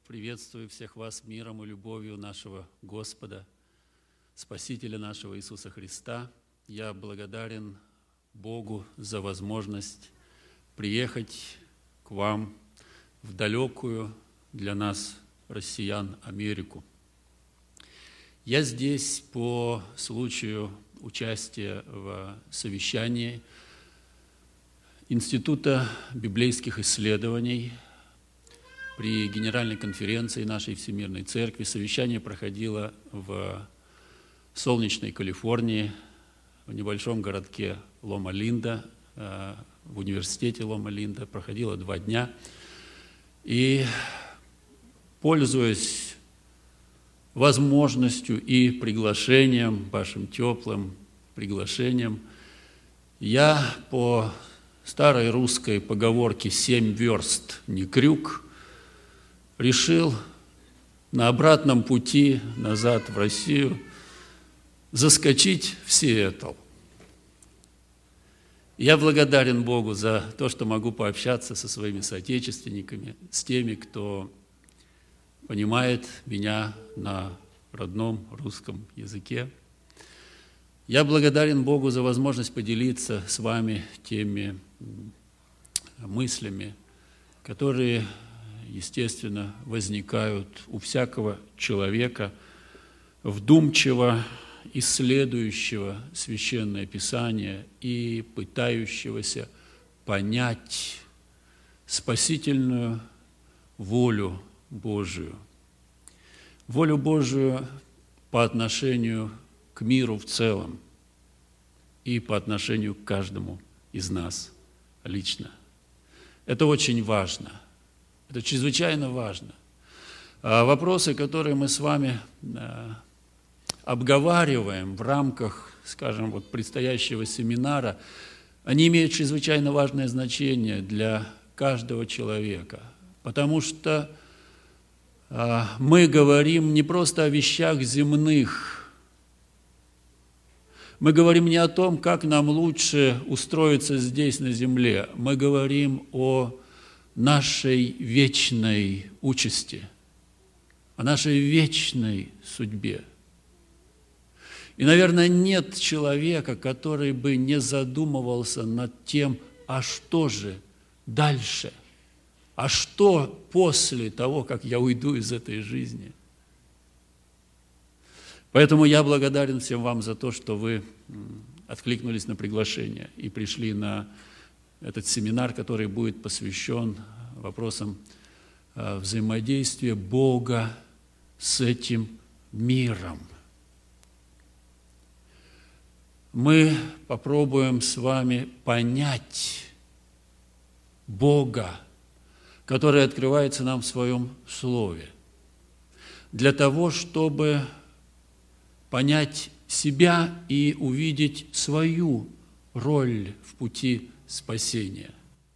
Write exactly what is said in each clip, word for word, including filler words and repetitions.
Приветствую всех вас миром и любовью нашего Господа, Спасителя нашего Иисуса Христа. Я благодарен Богу за возможность приехать к вам в далекую для нас, россиян, Америку. Я здесь по случаю участия в совещании Института библейских исследований при Генеральной конференции нашей Всемирной Церкви. Совещание проходило в солнечной Калифорнии, в небольшом городке Лома-Линда, в университете Лома-Линда. Проходило два дня. И, пользуясь возможностью и приглашением, вашим теплым приглашением, я по старой русской поговорке «семь верст не крюк» решил на обратном пути назад в Россию заскочить в Сиэтл. Я благодарен Богу за то, что могу пообщаться со своими соотечественниками, с теми, кто понимает меня на родном русском языке. Я благодарен Богу за возможность поделиться с вами теми мыслями, которые, естественно, возникают у всякого человека, вдумчиво исследующего Священное Писание и пытающегося понять спасительную волю Божию. Волю Божию по отношению к миру в целом и по отношению к каждому из нас лично. Это очень важно. Это чрезвычайно важно. Вопросы, которые мы с вами обговариваем в рамках, скажем, вот предстоящего семинара, они имеют чрезвычайно важное значение для каждого человека, потому что мы говорим не просто о вещах земных, мы говорим не о том, как нам лучше устроиться здесь, на земле, мы говорим о нашей вечной участи, о нашей вечной судьбе. И, наверное, нет человека, который бы не задумывался над тем, а что же дальше, а что после того, как я уйду из этой жизни. Поэтому я благодарен всем вам за то, что вы откликнулись на приглашение и пришли на этот семинар, который будет посвящен вопросам взаимодействия Бога с этим миром. Мы попробуем с вами понять Бога, который открывается нам в Своем Слове, для того, чтобы понять себя и увидеть свою роль в пути спасения.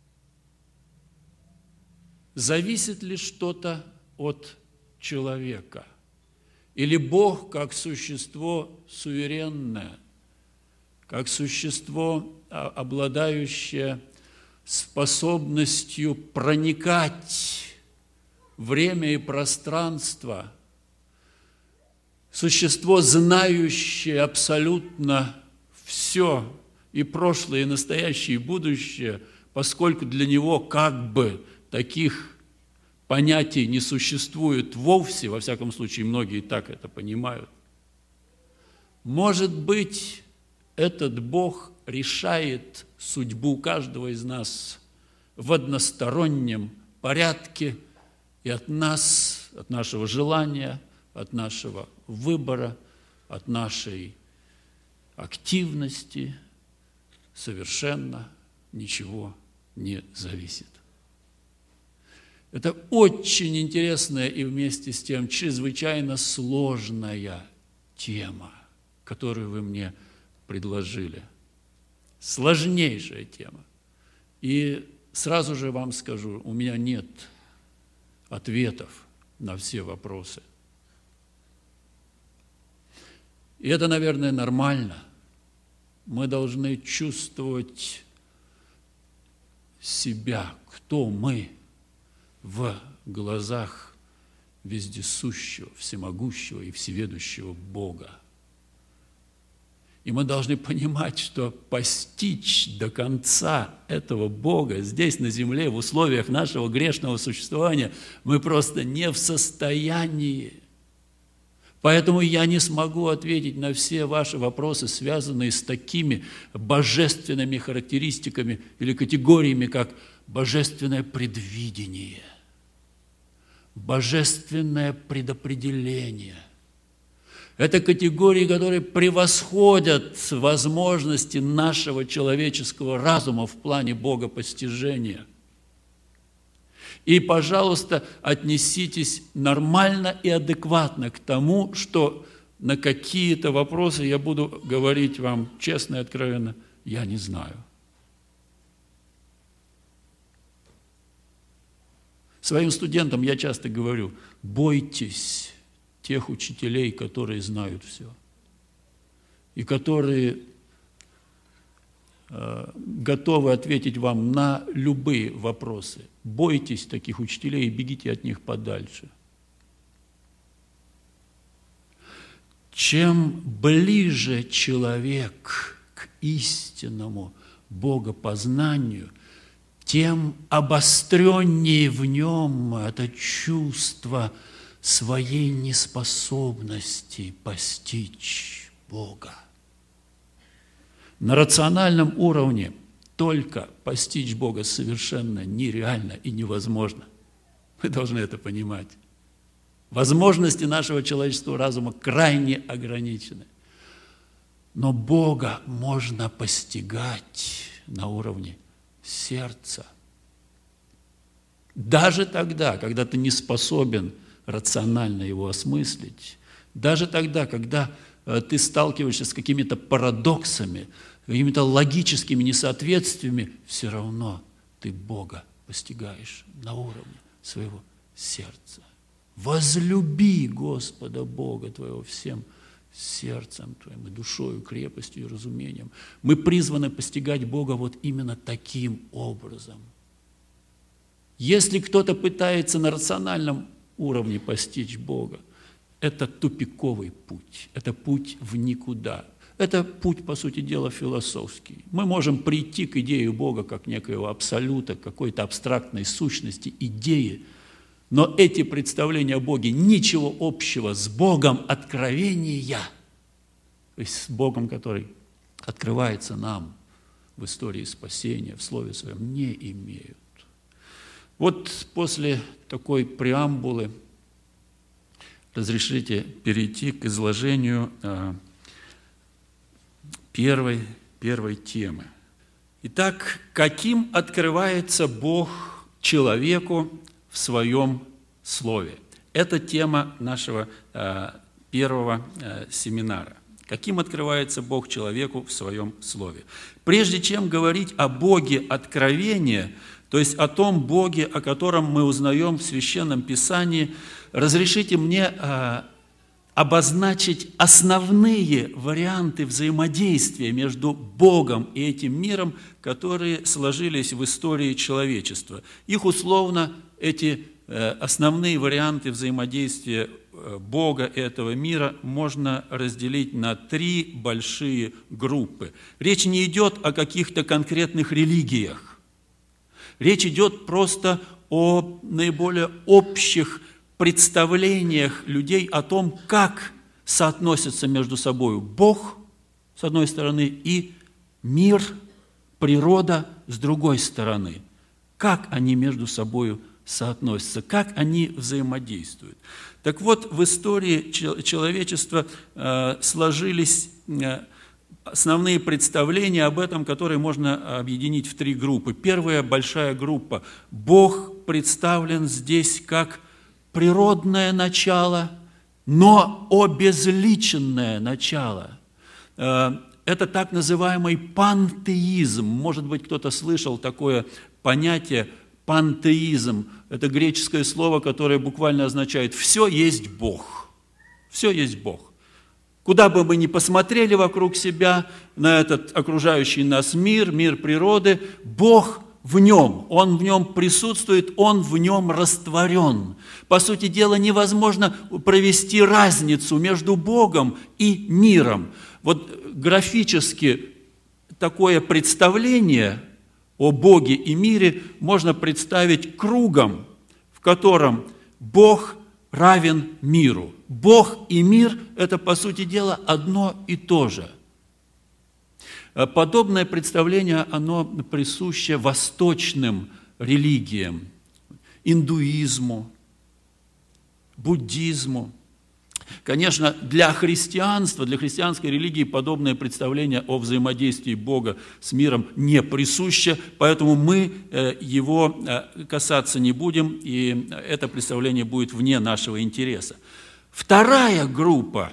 Зависит ли что-то от человека? Или Бог, как существо суверенное, как существо, обладающее способностью проникать в время и пространство, существо, знающее абсолютно все, и прошлое, и настоящее, и будущее, поскольку для него как бы таких понятий не существует вовсе, во всяком случае, многие так это понимают. Может быть, этот Бог решает судьбу каждого из нас в одностороннем порядке, и от нас, от нашего желания, от нашего выбора, от нашей активности совершенно ничего не зависит. Это очень интересная и вместе с тем чрезвычайно сложная тема, которую вы мне предложили. Сложнейшая тема. И сразу же вам скажу, у меня нет ответов на все вопросы. И это, наверное, нормально. Мы должны чувствовать себя, кто мы в глазах вездесущего, всемогущего и всеведущего Бога. И мы должны понимать, что постичь до конца этого Бога здесь, на земле, в условиях нашего грешного существования, мы просто не в состоянии. Поэтому я не смогу ответить на все ваши вопросы, связанные с такими божественными характеристиками или категориями, как божественное предвидение, божественное предопределение. Это категории, которые превосходят возможности нашего человеческого разума в плане богопостижения. И, пожалуйста, отнеситесь нормально и адекватно к тому, что на какие-то вопросы я буду говорить вам честно и откровенно, я не знаю. Своим студентам я часто говорю, бойтесь тех учителей, которые знают все, и которые э, готовы ответить вам на любые вопросы. Бойтесь таких учителей и бегите от них подальше. Чем ближе человек к истинному богопознанию, тем обостреннее в нем это чувство своей неспособности постичь Бога. На рациональном уровне только постичь Бога совершенно нереально и невозможно. Вы должны это понимать. Возможности нашего человеческого разума крайне ограничены. Но Бога можно постигать на уровне сердца. Даже тогда, когда ты не способен рационально его осмыслить, даже тогда, когда ты сталкиваешься с какими-то парадоксами, какими-то логическими несоответствиями, все равно ты Бога постигаешь на уровне своего сердца. Возлюби Господа Бога твоего всем сердцем твоим, и душою, крепостью и разумением. Мы призваны постигать Бога вот именно таким образом. Если кто-то пытается на рациональном уровне постичь Бога, это тупиковый путь, это путь в никуда. Это путь, по сути дела, философский. Мы можем прийти к идее Бога как некоего абсолюта, какой-то абстрактной сущности, идеи, но эти представления о Боге ничего общего с Богом откровения, то есть с Богом, который открывается нам в истории спасения, в Слове Своем, не имеют. Вот после такой преамбулы разрешите перейти к изложению первой, первой темы. Итак, каким открывается Бог человеку в Своем Слове? Это тема нашего первого семинара. Каким открывается Бог человеку в Своем Слове? Прежде чем говорить о Боге откровения, то есть о том Боге, о котором мы узнаем в Священном Писании, разрешите мне а, обозначить основные варианты взаимодействия между Богом и этим миром, которые сложились в истории человечества. Их условно, эти э, основные варианты взаимодействия Бога и этого мира можно разделить на три большие группы. Речь не идет о каких-то конкретных религиях. Речь идет просто о наиболее общих представлениях людей о том, как соотносятся между собой Бог, с одной стороны, и мир, природа, с другой стороны. Как они между собой соотносятся, как они взаимодействуют. Так вот, в истории человечества сложились основные представления об этом, которые можно объединить в три группы. Первая большая группа. Бог представлен здесь как природное начало, но обезличенное начало. Это так называемый пантеизм. Может быть, кто-то слышал такое понятие пантеизм. Это греческое слово, которое буквально означает «все есть Бог». Все есть Бог. Куда бы мы ни посмотрели вокруг себя, на этот окружающий нас мир, мир природы, Бог в нем, Он в нем присутствует, Он в нем растворен. По сути дела, невозможно провести разницу между Богом и миром. Вот графически такое представление о Боге и мире можно представить кругом, в котором Бог равен миру. Бог и мир – это, по сути дела, одно и то же. Подобное представление, оно присуще восточным религиям, индуизму, буддизму. Конечно, для христианства, для христианской религии подобное представление о взаимодействии Бога с миром не присуще, поэтому мы его касаться не будем, и это представление будет вне нашего интереса. Вторая группа,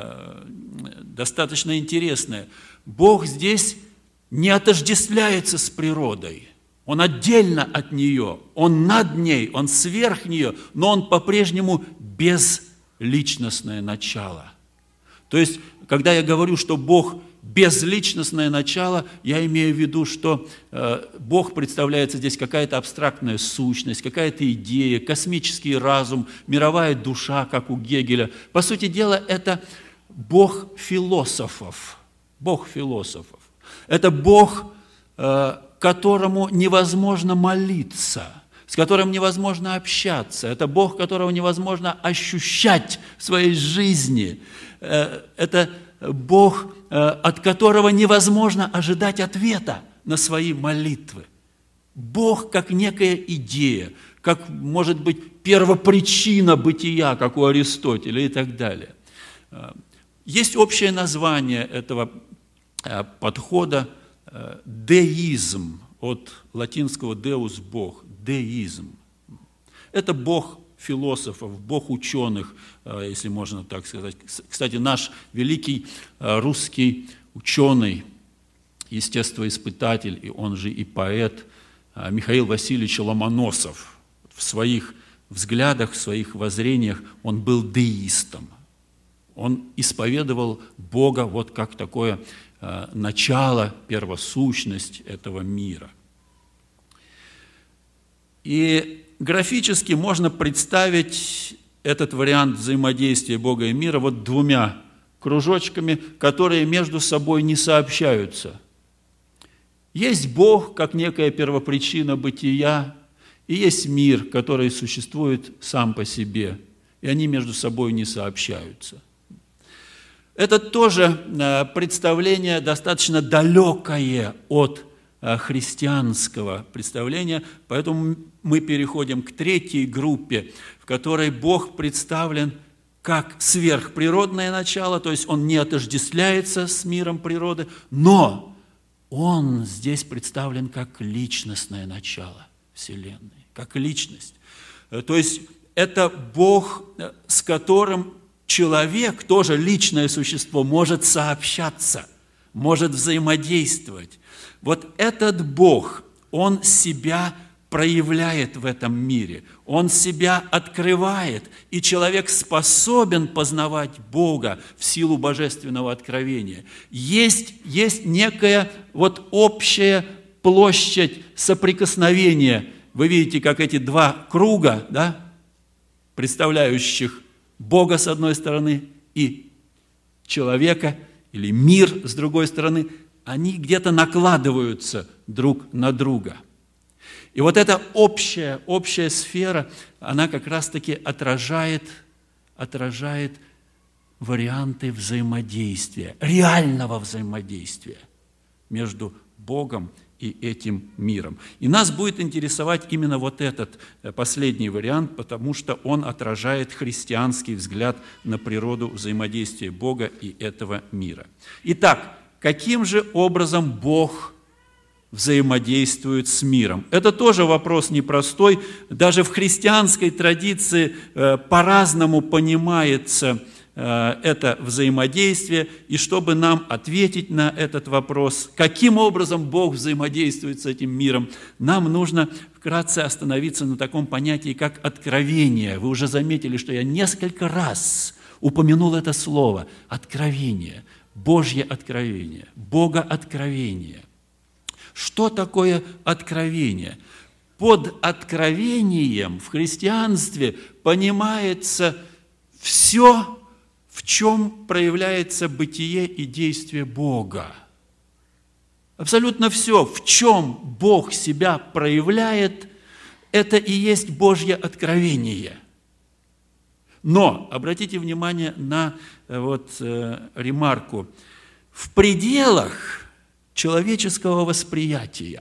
достаточно интересная. Бог здесь не отождествляется с природой. Он отдельно от нее, Он над ней, Он сверх нее, но Он по-прежнему безличностное начало. То есть, когда я говорю, что Бог безличностное начало, я имею в виду, что э, Бог представляется здесь какая-то абстрактная сущность, какая-то идея, космический разум, мировая душа, как у Гегеля. По сути дела, это Бог философов. Бог философов. Это Бог, э, которому невозможно молиться, с которым невозможно общаться. Это Бог, которого невозможно ощущать в своей жизни. Э, это Бог, э, от которого невозможно ожидать ответа на свои молитвы. Бог как некая идея, как, может быть, первопричина бытия, как у Аристотеля и так далее. Есть общее название этого подхода – деизм, от латинского «deus» – Бог, деизм. Это Бог философов, Бог ученых, если можно так сказать. Кстати, наш великий русский ученый, естествоиспытатель, и он же и поэт Михаил Васильевич Ломоносов в своих взглядах, в своих воззрениях он был деистом. Он исповедовал Бога вот как такое э, начало, первосущность этого мира. И графически можно представить этот вариант взаимодействия Бога и мира вот двумя кружочками, которые между собой не сообщаются. Есть Бог, как некая первопричина бытия, и есть мир, который существует сам по себе, и они между собой не сообщаются. Это тоже представление достаточно далекое от христианского представления, поэтому мы переходим к третьей группе, в которой Бог представлен как сверхприродное начало, то есть Он не отождествляется с миром природы, но Он здесь представлен как личностное начало Вселенной, как личность. То есть это Бог, с которым человек, тоже личное существо, может сообщаться, может взаимодействовать. Вот этот Бог, Он себя проявляет в этом мире, Он себя открывает, и человек способен познавать Бога в силу божественного откровения. Есть, есть некая вот общая площадь соприкосновения. Вы видите, как эти два круга, да, представляющих Бога с одной стороны и человека или мир с другой стороны, они где-то накладываются друг на друга. И вот эта общая, общая сфера, она как раз-таки отражает, отражает варианты взаимодействия, реального взаимодействия между Богом и этим миром. И нас будет интересовать именно вот этот последний вариант, потому что он отражает христианский взгляд на природу взаимодействия Бога и этого мира. Итак, каким же образом Бог взаимодействует с миром? Это тоже вопрос непростой. Даже в христианской традиции по-разному понимается это взаимодействие, и чтобы нам ответить на этот вопрос, каким образом Бог взаимодействует с этим миром, нам нужно вкратце остановиться на таком понятии, как откровение. Вы уже заметили, что я несколько раз упомянул это слово – откровение, Божье откровение, Бога откровение. Что такое откровение? Под откровением в христианстве понимается все, в чем проявляется бытие и действие Бога. Абсолютно все, в чем Бог себя проявляет, это и есть Божье откровение. Но, обратите внимание на вот, э, ремарку, в пределах человеческого восприятия.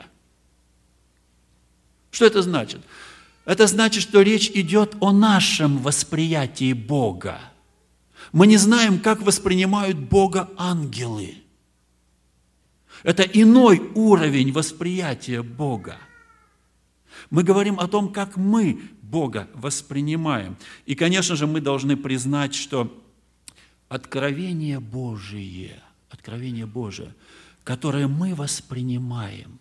Что это значит? Это значит, что речь идет о нашем восприятии Бога. Мы не знаем, как воспринимают Бога ангелы. Это иной уровень восприятия Бога. Мы говорим о том, как мы Бога воспринимаем. И, конечно же, мы должны признать, что откровение Божие, откровение Божие, которое мы воспринимаем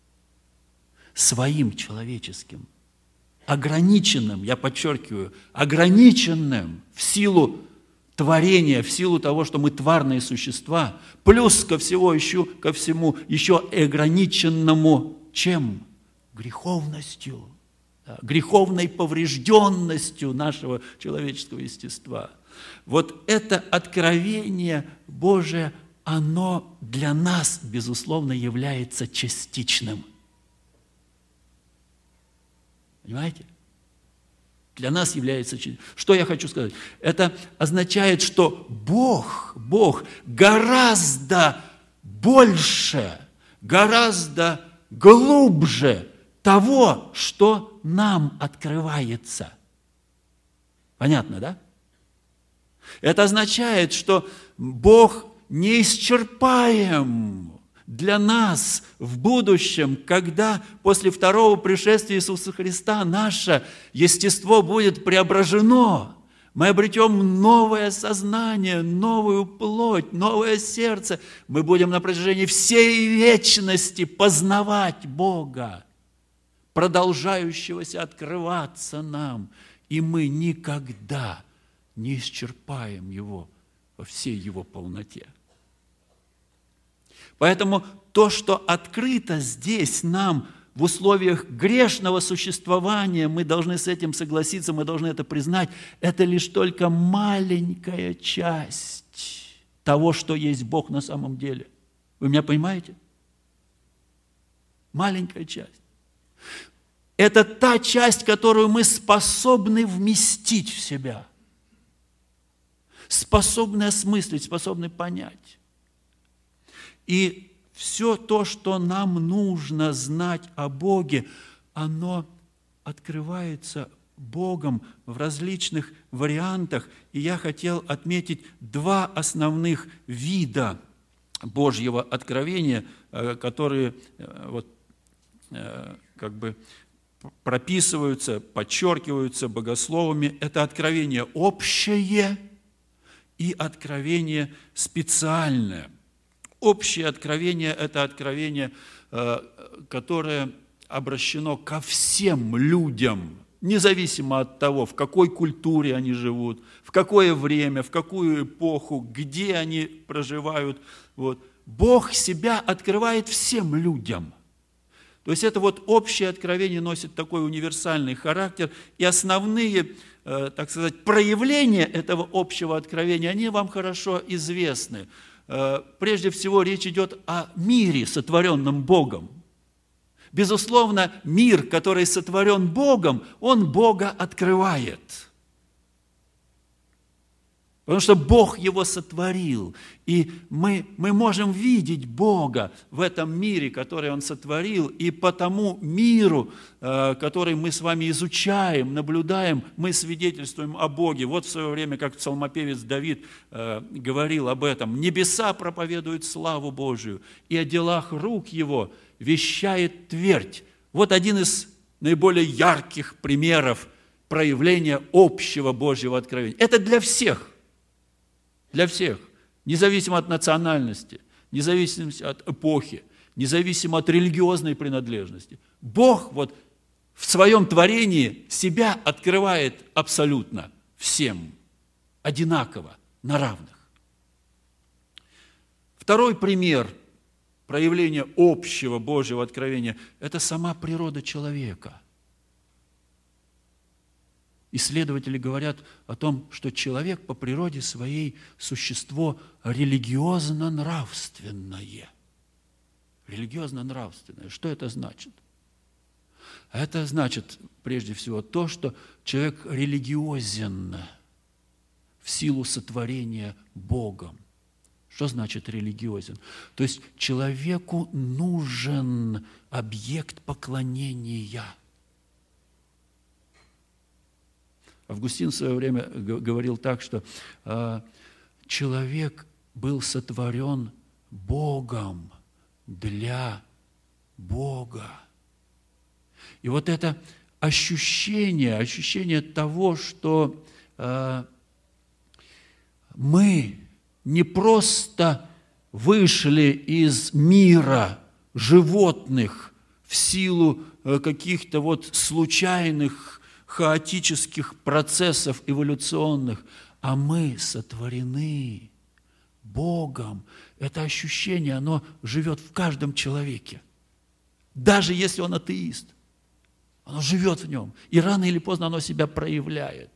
своим человеческим, ограниченным, я подчеркиваю, ограниченным в силу творения, в силу того, что мы тварные существа, плюс ко всего еще, ко всему еще ограниченному чем? Греховностью, да, греховной поврежденностью нашего человеческого естества. Вот это откровение Божие, оно для нас, безусловно, является частичным. Понимаете? Для нас является частичным. Что я хочу сказать? Это означает, что Бог, Бог гораздо больше, гораздо глубже того, что нам открывается. Понятно, да? Это означает, что Бог неисчерпаем для нас в будущем, когда после второго пришествия Иисуса Христа наше естество будет преображено. Мы обретем новое сознание, новую плоть, новое сердце. Мы будем на протяжении всей вечности познавать Бога, продолжающегося открываться нам. И мы никогда не исчерпаем Его во всей Его полноте. Поэтому то, что открыто здесь нам в условиях грешного существования, мы должны с этим согласиться, мы должны это признать, это лишь только маленькая часть того, что есть Бог на самом деле. Вы меня понимаете? Маленькая часть. Это та часть, которую мы способны вместить в себя, способны осмыслить, способны понять. И все то, что нам нужно знать о Боге, оно открывается Богом в различных вариантах. И я хотел отметить два основных вида Божьего откровения, которые вот, как бы прописываются, подчеркиваются богословами. Это откровение общее и откровение специальное. Общее откровение – это откровение, которое обращено ко всем людям, независимо от того, в какой культуре они живут, в какое время, в какую эпоху, где они проживают. Вот. Бог себя открывает всем людям. То есть это вот общее откровение носит такой универсальный характер, и основные, так сказать, проявления этого общего откровения, они вам хорошо известны. Прежде всего, речь идет о мире, сотворенном Богом. Безусловно, мир, который сотворен Богом, он Бога открывает. Потому что Бог его сотворил, и мы, мы можем видеть Бога в этом мире, который Он сотворил, и по тому миру, который мы с вами изучаем, наблюдаем, мы свидетельствуем о Боге. Вот в свое время, как псалмопевец Давид говорил об этом, «Небеса проповедуют славу Божию, и о делах рук Его вещает твердь». Вот один из наиболее ярких примеров проявления общего Божьего откровения. Это для всех. Для всех, независимо от национальности, независимо от эпохи, независимо от религиозной принадлежности. Бог вот в своем творении себя открывает абсолютно всем, одинаково, на равных. Второй пример проявление общего Божьего откровения – это сама природа человека. Исследователи говорят о том, что человек по природе своей существо религиозно-нравственное. Религиозно-нравственное. Что это значит? Это значит, прежде всего, то, что человек религиозен в силу сотворения Богом. Что значит религиозен? То есть человеку нужен объект поклонения. Августин в свое время говорил так, что э, человек был сотворен Богом для Бога. И вот это ощущение, ощущение того, что э, мы не просто вышли из мира животных в силу э, каких-то вот случайных хаотических процессов эволюционных, а мы сотворены Богом. Это ощущение, оно живет в каждом человеке. Даже если он атеист, оно живет в нем. И рано или поздно оно себя проявляет.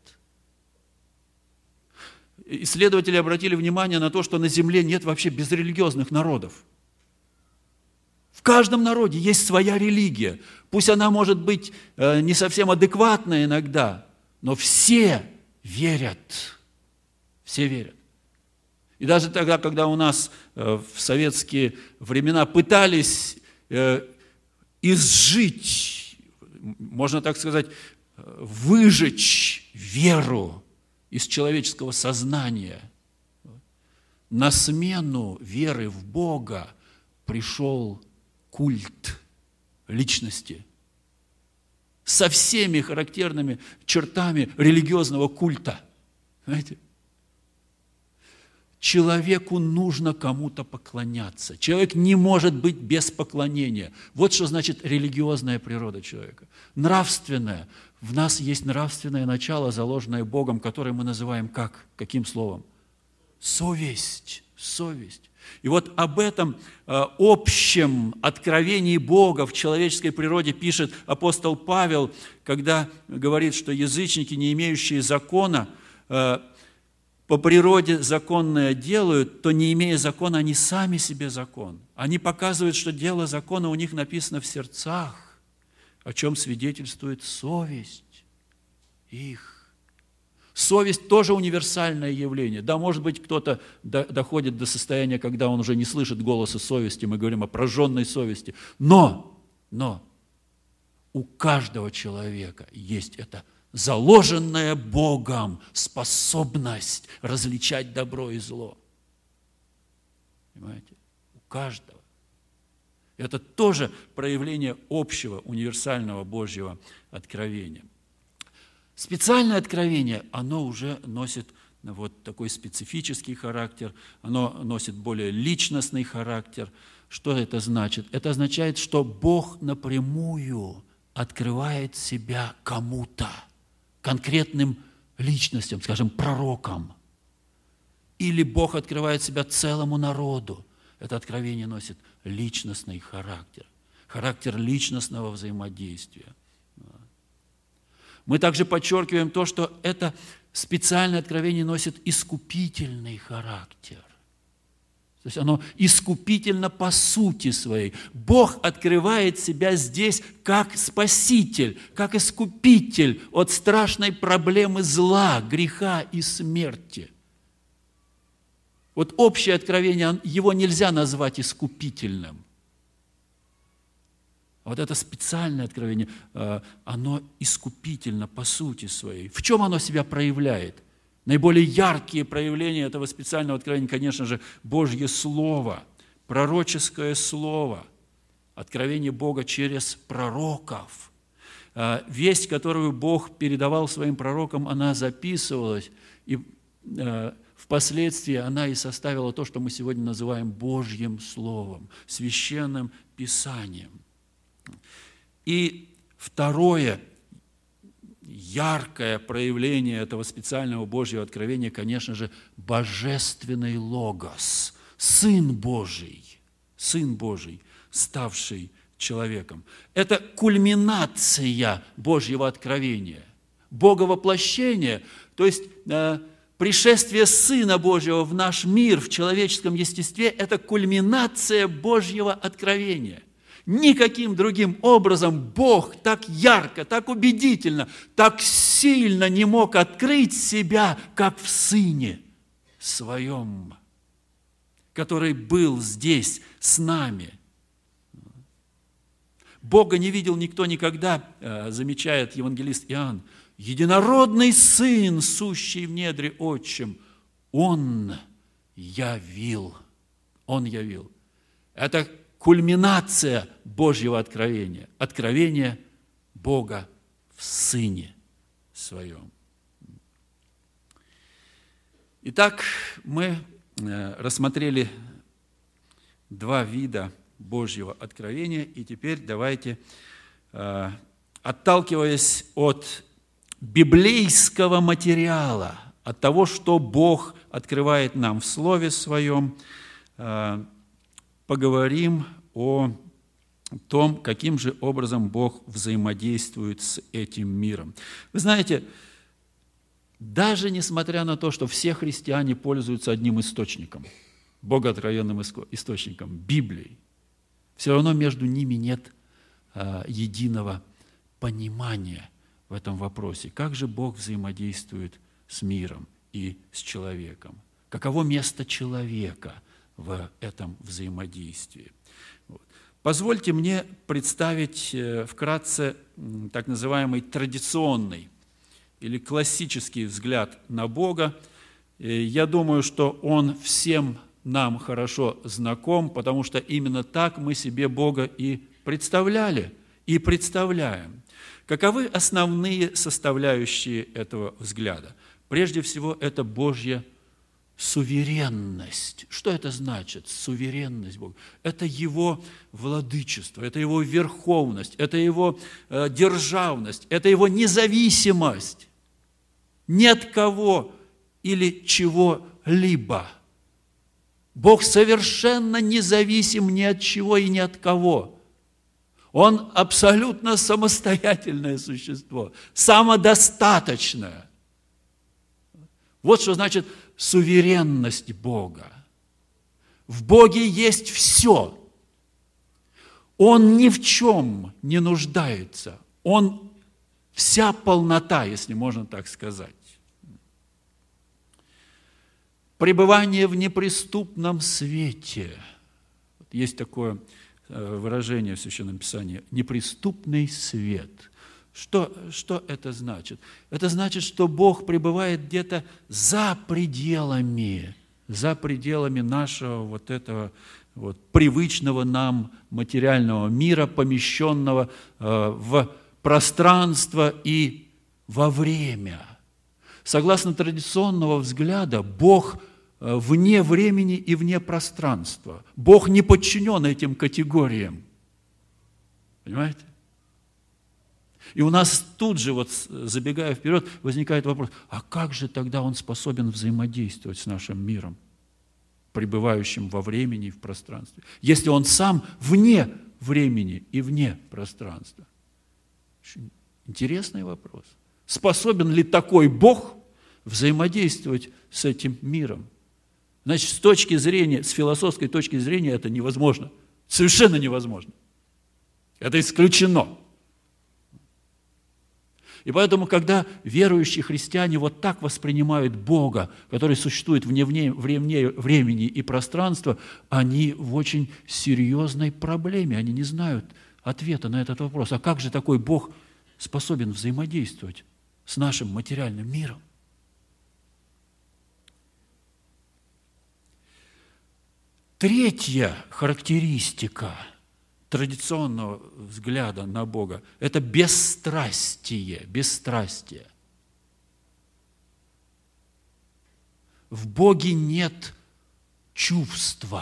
Исследователи обратили внимание на то, что на Земле нет вообще безрелигиозных народов. В каждом народе есть своя религия. Пусть она может быть э, не совсем адекватная иногда, но все верят. Все верят. И даже тогда, когда у нас э, в советские времена пытались э, изжить, можно так сказать, выжечь веру из человеческого сознания, на смену веры в Бога пришел культ личности со всеми характерными чертами религиозного культа. Знаете? Человеку нужно кому-то поклоняться. Человек не может быть без поклонения. Вот что значит религиозная природа человека. Нравственная. В нас есть нравственное начало, заложенное Богом, которое мы называем как? Каким словом? Совесть. Совесть. И вот об этом э, общем откровении Бога в человеческой природе пишет апостол Павел, когда говорит, что язычники, не имеющие закона, э, по природе законное делают, то, не имея закона, они сами себе закон. Они показывают, что дело закона у них написано в сердцах, о чем свидетельствует совесть их. Совесть тоже универсальное явление. Да, может быть, кто-то доходит до состояния, когда он уже не слышит голоса совести, мы говорим о прожженной совести. Но, но у каждого человека есть это заложенная Богом способность различать добро и зло. Понимаете? У каждого. Это тоже проявление общего, универсального Божьего откровения. Специальное откровение, оно уже носит вот такой специфический характер, оно носит более личностный характер. Что это значит? Это означает, что Бог напрямую открывает себя кому-то, конкретным личностям, скажем, пророкам. Или Бог открывает себя целому народу. Это откровение носит личностный характер, характер личностного взаимодействия. Мы также подчеркиваем то, что это специальное откровение носит искупительный характер. То есть оно искупительно по сути своей. Бог открывает себя здесь как спаситель, как искупитель от страшной проблемы зла, греха и смерти. Вот общее откровение, его нельзя назвать искупительным. А вот это специальное откровение, оно искупительно по сути своей. В чем оно себя проявляет? Наиболее яркие проявления этого специального откровения, конечно же, Божье Слово, пророческое Слово, откровение Бога через пророков. Весть, которую Бог передавал своим пророкам, она записывалась, и впоследствии она и составила то, что мы сегодня называем Божьим Словом, священным Писанием. И второе яркое проявление этого специального Божьего откровения, конечно же, божественный Логос, Сын Божий, Сын Божий, ставший человеком. Это кульминация Божьего откровения. Боговоплощение, то есть э, пришествие Сына Божьего в наш мир, в человеческом естестве, это кульминация Божьего откровения. Никаким другим образом Бог так ярко, так убедительно, так сильно не мог открыть себя, как в Сыне Своем, который был здесь с нами. Бога не видел никто никогда, замечает евангелист Иоанн. Единородный Сын, сущий в недре Отчим, Он явил. Он явил. Это кульминация Божьего откровения. Откровение Бога в Сыне Своем. Итак, мы рассмотрели два вида Божьего откровения, и теперь давайте, отталкиваясь от библейского материала, от того, что Бог открывает нам в Слове Своем, поговорим о том, каким же образом Бог взаимодействует с этим миром. Вы знаете, даже несмотря на то, что все христиане пользуются одним источником, богооткровенным источником, Библией, все равно между ними нет а, единого понимания в этом вопросе. Как же Бог взаимодействует с миром и с человеком? Каково место человека в этом взаимодействии? Вот. Позвольте мне представить вкратце так называемый традиционный или классический взгляд на Бога. Я думаю, что он всем нам хорошо знаком, потому что именно так мы себе Бога и представляли, и представляем. Каковы основные составляющие этого взгляда? Прежде всего, это Божья суверенность. Что это значит? Суверенность Бога. Это Его владычество, это Его верховность, это Его э, державность, это Его независимость ни от кого или чего-либо. Бог совершенно независим ни от чего и ни от кого. Он абсолютно самостоятельное существо, самодостаточное. Вот что значит суверенность Бога. В Боге есть все. Он ни в чем не нуждается. Он вся полнота, если можно так сказать. Пребывание в неприступном свете. Есть такое выражение в Священном Писании – неприступный свет. Что, что это значит? Это значит, что Бог пребывает где-то за пределами, за пределами нашего вот этого вот привычного нам материального мира, помещенного э, в пространство и во время. Согласно традиционного взгляда, Бог вне времени и вне пространства. Бог не подчинен этим категориям. Понимаете? И у нас тут же, вот, забегая вперед, возникает вопрос, а как же тогда Он способен взаимодействовать с нашим миром, пребывающим во времени и в пространстве, если Он сам вне времени и вне пространства? Очень интересный вопрос. Способен ли такой Бог взаимодействовать с этим миром? Значит, с точки зрения, с философской точки зрения это невозможно. Совершенно невозможно. Это исключено. И поэтому, когда верующие христиане вот так воспринимают Бога, который существует вне, вне, вне времени и пространства, они в очень серьезной проблеме. Они не знают ответа на этот вопрос. А как же такой Бог способен взаимодействовать с нашим материальным миром? Третья характеристика традиционного взгляда на Бога – это бесстрастие, бесстрастие. В Боге нет чувства,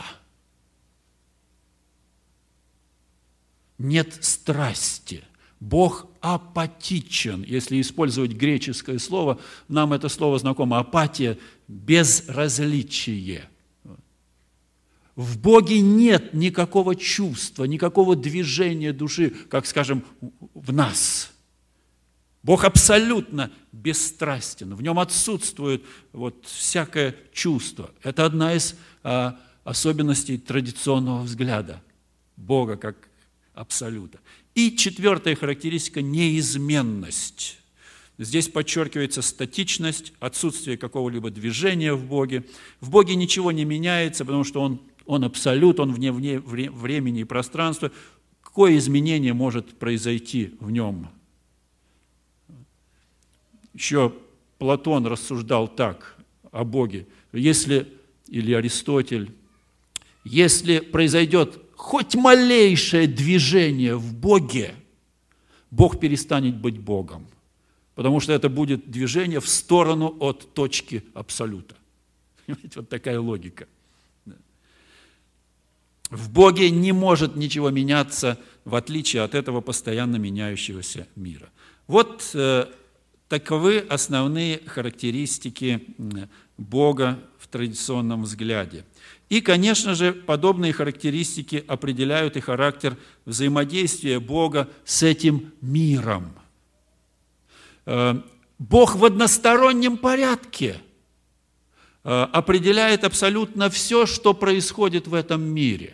нет страсти. Бог апатичен, если использовать греческое слово, нам это слово знакомо, апатия – безразличие. В Боге нет никакого чувства, никакого движения души, как, скажем, в нас. Бог абсолютно бесстрастен, в нем отсутствует вот всякое чувство. Это одна из а, особенностей традиционного взгляда Бога как абсолюта. И четвертая характеристика – неизменность. Здесь подчеркивается статичность, отсутствие какого-либо движения в Боге. В Боге ничего не меняется, потому что Он, он абсолют, Он вне, вне времени и пространства. Какое изменение может произойти в Нем? Еще Платон рассуждал так о Боге. Если, или Аристотель, если произойдет хоть малейшее движение в Боге, Бог перестанет быть Богом, потому что это будет движение в сторону от точки абсолюта. Понимаете, вот такая логика. В Боге не может ничего меняться, в отличие от этого постоянно меняющегося мира. Вот э, таковы основные характеристики Бога в традиционном взгляде. И, конечно же, подобные характеристики определяют и характер взаимодействия Бога с этим миром. Бог в одностороннем порядке определяет абсолютно все, что происходит в этом мире.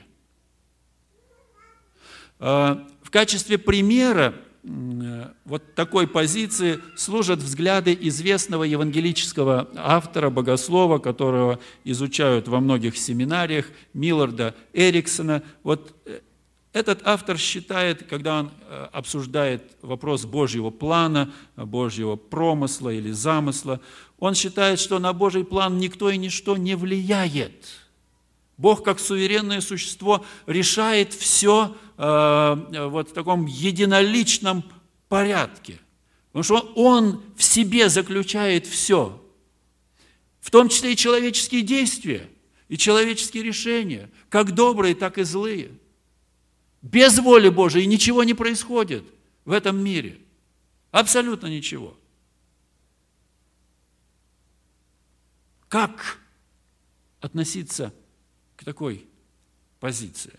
В качестве примера вот такой позиции служат взгляды известного евангелического автора, богослова, которого изучают во многих семинариях, Милларда Эриксона. Вот этот автор считает, когда он обсуждает вопрос Божьего плана, Божьего промысла или замысла, он считает, что на Божий план никто и ничто не влияет. Бог, как суверенное существо, решает все э, вот в таком единоличном порядке. Потому что Он в себе заключает все, в том числе и человеческие действия, и человеческие решения, как добрые, так и злые. Без воли Божией ничего не происходит в этом мире. Абсолютно ничего. Как относиться к такой позиции?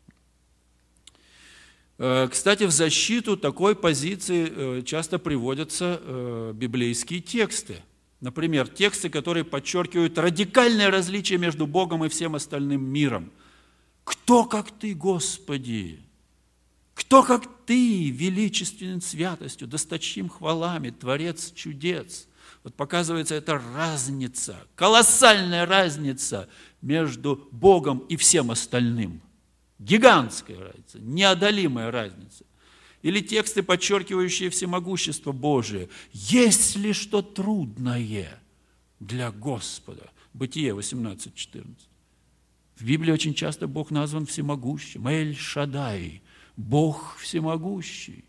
Кстати, в защиту такой позиции часто приводятся библейские тексты. Например, тексты, которые подчеркивают радикальное различие между Богом и всем остальным миром. «Кто, как Ты, Господи? Кто, как Ты, величественен святостью, досточтим хвалами, Творец чудес?» Вот показывается эта разница, колоссальная разница между Богом и всем остальным. Гигантская разница, неодолимая разница. Или тексты, подчеркивающие всемогущество Божие. «Есть ли что трудное для Господа?» Бытие восемнадцать четырнадцать. В Библии очень часто Бог назван всемогущим. Эль-Шадай, Бог всемогущий.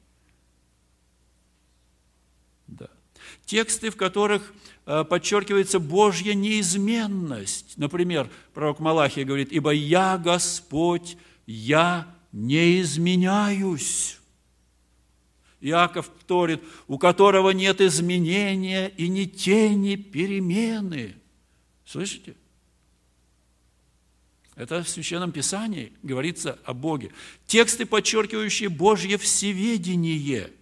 Да. Тексты, в которых подчеркивается Божья неизменность. Например, пророк Малахия говорит: «Ибо я Господь, я не изменяюсь». Иаков вторит: «У которого нет изменения и ни тени перемены». Слышите? Это в Священном Писании говорится о Боге. Тексты, подчеркивающие Божье всеведение.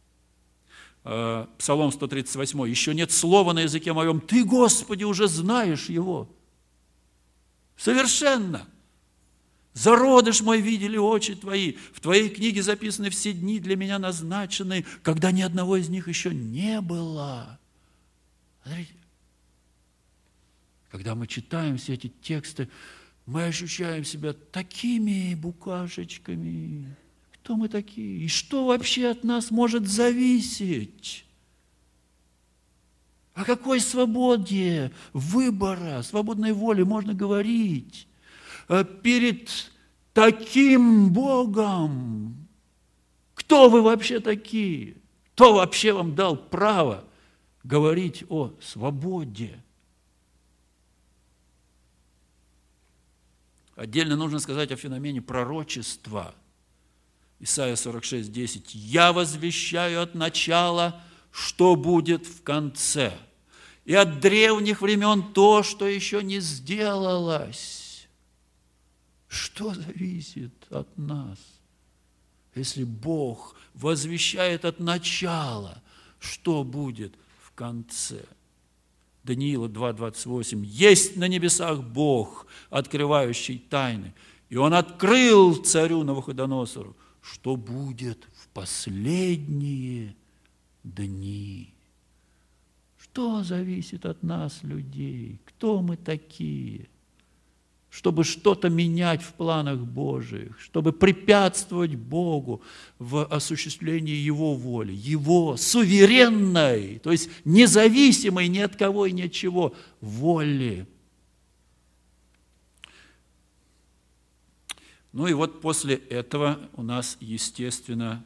Псалом сто тридцать восемь. «Еще нет слова на языке моем, Ты, Господи, уже знаешь его». Совершенно. «Зародыш мой видели очи Твои, в Твоей книге записаны все дни для меня назначенные, когда ни одного из них еще не было». Смотрите, когда мы читаем все эти тексты, мы ощущаем себя такими букашечками. Кто мы такие? И что вообще от нас может зависеть? О какой свободе выбора, свободной воли можно говорить перед таким Богом? Кто вы вообще такие? Кто вообще вам дал право говорить о свободе? Отдельно нужно сказать о феномене пророчества. Исайя сорок шесть десять. «Я возвещаю от начала, что будет в конце, и от древних времен то, что еще не сделалось». Что зависит от нас? Если Бог возвещает от начала, что будет в конце? Даниила два двадцать восемь. «Есть на небесах Бог, открывающий тайны, и Он открыл царю Навуходоносору, что будет в последние дни». Что зависит от нас, людей? Кто мы такие, чтобы что-то менять в планах Божиих, чтобы препятствовать Богу в осуществлении Его воли, Его суверенной, то есть независимой ни от кого и ни от чего воли. Ну и вот после этого у нас, естественно,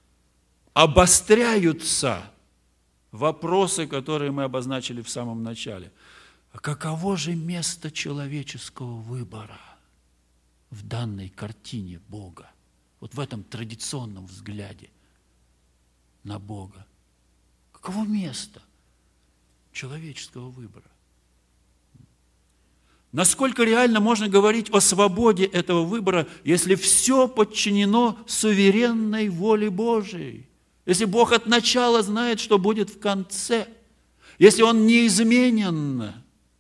обостряются вопросы, которые мы обозначили в самом начале. А каково же место человеческого выбора в данной картине Бога? Вот в этом традиционном взгляде на Бога. Каково место человеческого выбора? Насколько реально можно говорить о свободе этого выбора, если все подчинено суверенной воле Божией? Если Бог от начала знает, что будет в конце? Если Он неизменен?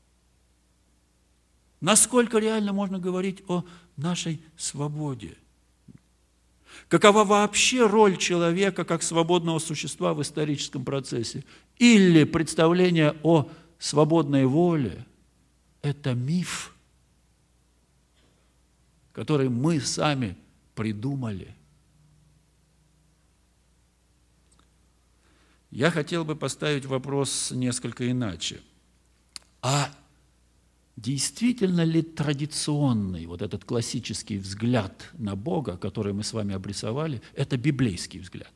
Насколько реально можно говорить о нашей свободе? Какова вообще роль человека как свободного существа в историческом процессе? Или представление о свободной воле – это миф, который мы сами придумали? Я хотел бы поставить вопрос несколько иначе. А действительно ли традиционный, вот этот классический взгляд на Бога, который мы с вами обрисовали, это библейский взгляд?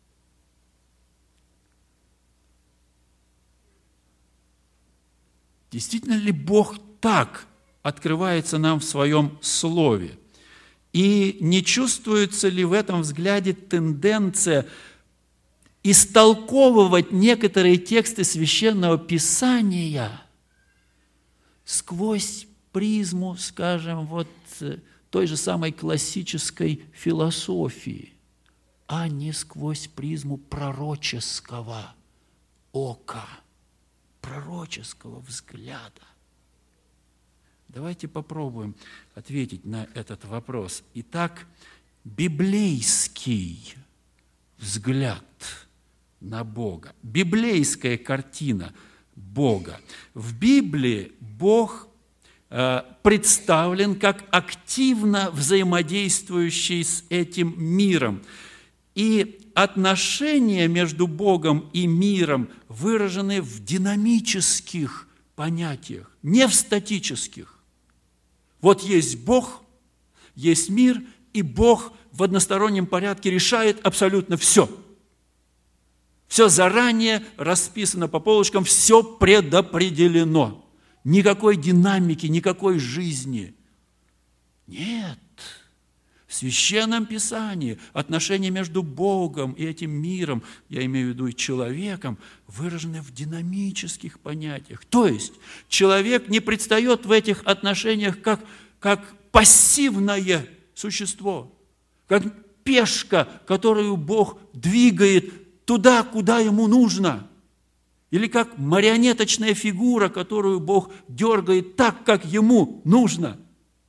Действительно ли Бог так открывается нам в Своем Слове? И не чувствуется ли в этом взгляде тенденция истолковывать некоторые тексты Священного Писания сквозь призму, скажем, вот той же самой классической философии, а не сквозь призму пророческого ока, пророческого взгляда? Давайте попробуем ответить на этот вопрос. Итак, библейский взгляд на Бога, библейская картина Бога. В Библии Бог э, представлен как активно взаимодействующий с этим миром. И отношения между Богом и миром выражены в динамических понятиях, не в статических. Вот есть Бог, есть мир, и Бог в одностороннем порядке решает абсолютно все. Все заранее расписано по полочкам, все предопределено. Никакой динамики, никакой жизни. Нет. В Священном Писании отношения между Богом и этим миром, я имею в виду и человеком, выражены в динамических понятиях. То есть человек не предстает в этих отношениях как, как пассивное существо, как пешка, которую Бог двигает туда, куда ему нужно, или как марионеточная фигура, которую Бог дергает так, как ему нужно.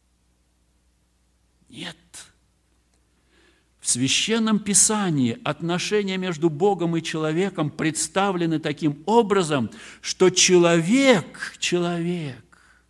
Нет. В Священном Писании отношения между Богом и человеком представлены таким образом, что человек, человек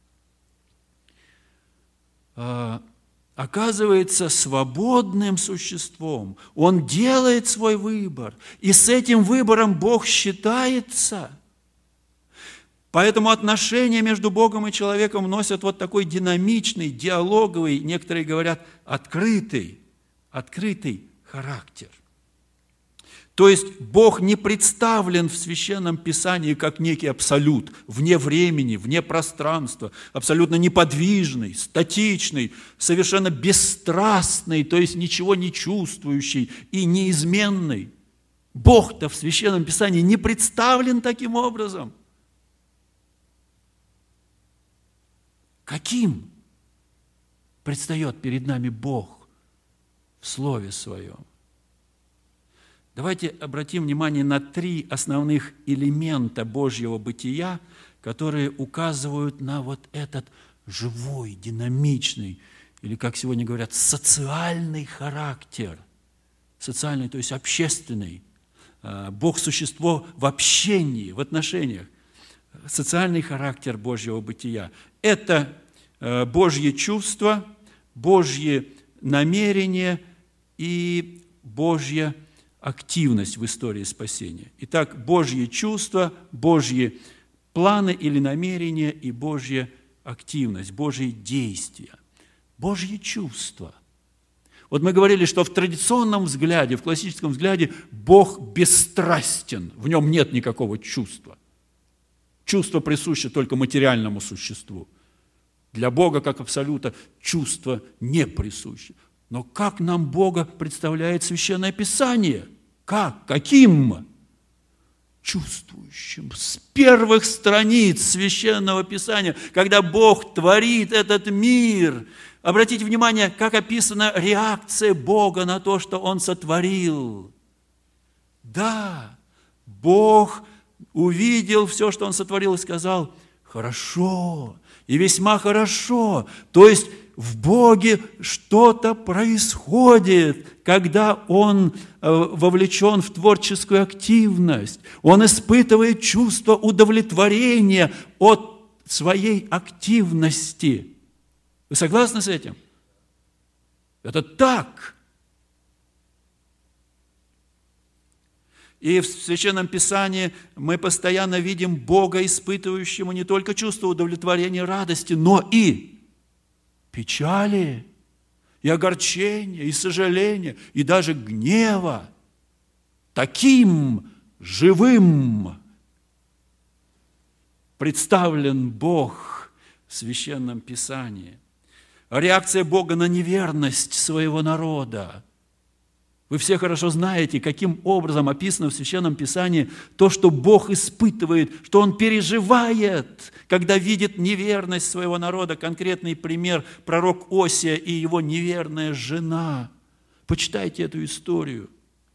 э, оказывается свободным существом. Он делает свой выбор, и с этим выбором Бог считается. Поэтому отношения между Богом и человеком носят вот такой динамичный, диалоговый, некоторые говорят, открытый, открытый характер. То есть Бог не представлен в Священном Писании как некий абсолют, вне времени, вне пространства, абсолютно неподвижный, статичный, совершенно бесстрастный, то есть ничего не чувствующий и неизменный. Бог-то в Священном Писании не представлен таким образом. Каким предстает перед нами Бог в Слове Своем. Давайте обратим внимание на три основных элемента Божьего бытия, которые указывают на вот этот живой, динамичный, или, как сегодня говорят, социальный характер. Социальный, то есть общественный. Бог – существо в общении, в отношениях. Социальный характер Божьего бытия. Это Божье чувство, Божье намерение и Божья активность в истории спасения. Итак, Божье чувство, Божьи планы или намерения и Божья активность, Божьи действия. Божье чувство. Вот мы говорили, что в традиционном взгляде, в классическом взгляде Бог бесстрастен, в нем нет никакого чувства. Чувство присуще только материальному существу. Для Бога, как абсолюта, чувство не присуще. Но как нам Бога представляет Священное Писание? Как? Каким? Чувствующим. С первых страниц Священного Писания, когда Бог творит этот мир. Обратите внимание, как описана реакция Бога на то, что Он сотворил. Да, Бог увидел все, что Он сотворил, и сказал: хорошо, и весьма хорошо. То есть в Боге что-то происходит, когда Он вовлечен в творческую активность. Он испытывает чувство удовлетворения от своей активности. Вы согласны с этим? Это так. И в Священном Писании мы постоянно видим Бога, испытывающего не только чувство удовлетворения, радости, но и печали, и огорчения, и сожаления, и даже гнева. Таким живым представлен Бог в Священном Писании. Реакция Бога на неверность своего народа. Вы все хорошо знаете, каким образом описано в Священном Писании то, что Бог испытывает, что Он переживает, когда видит неверность своего народа. Конкретный пример – пророк Осия и его неверная жена. Почитайте эту историю.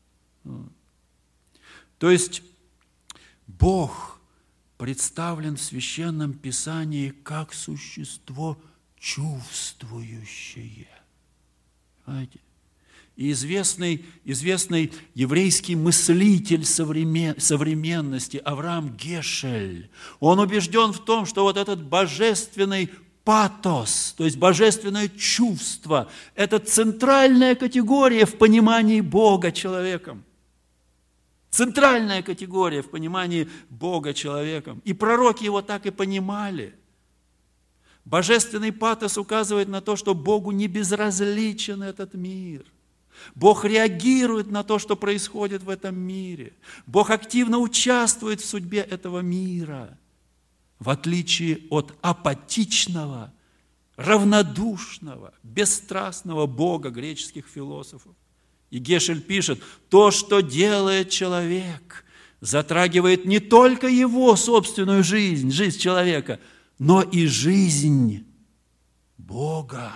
То есть Бог представлен в Священном Писании как существо чувствующее. Понимаете? И известный, известный еврейский мыслитель современности Авраам Гешель, он убежден в том, что вот этот божественный патос, то есть божественное чувство, это центральная категория в понимании Бога человеком. Центральная категория в понимании Бога человеком. И пророки его так и понимали. Божественный патос указывает на то, что Богу не безразличен этот мир. Бог реагирует на то, что происходит в этом мире. Бог активно участвует в судьбе этого мира, в отличие от апатичного, равнодушного, бесстрастного Бога греческих философов. И Гешель пишет: то, что делает человек, затрагивает не только его собственную жизнь, жизнь человека, но и жизнь Бога.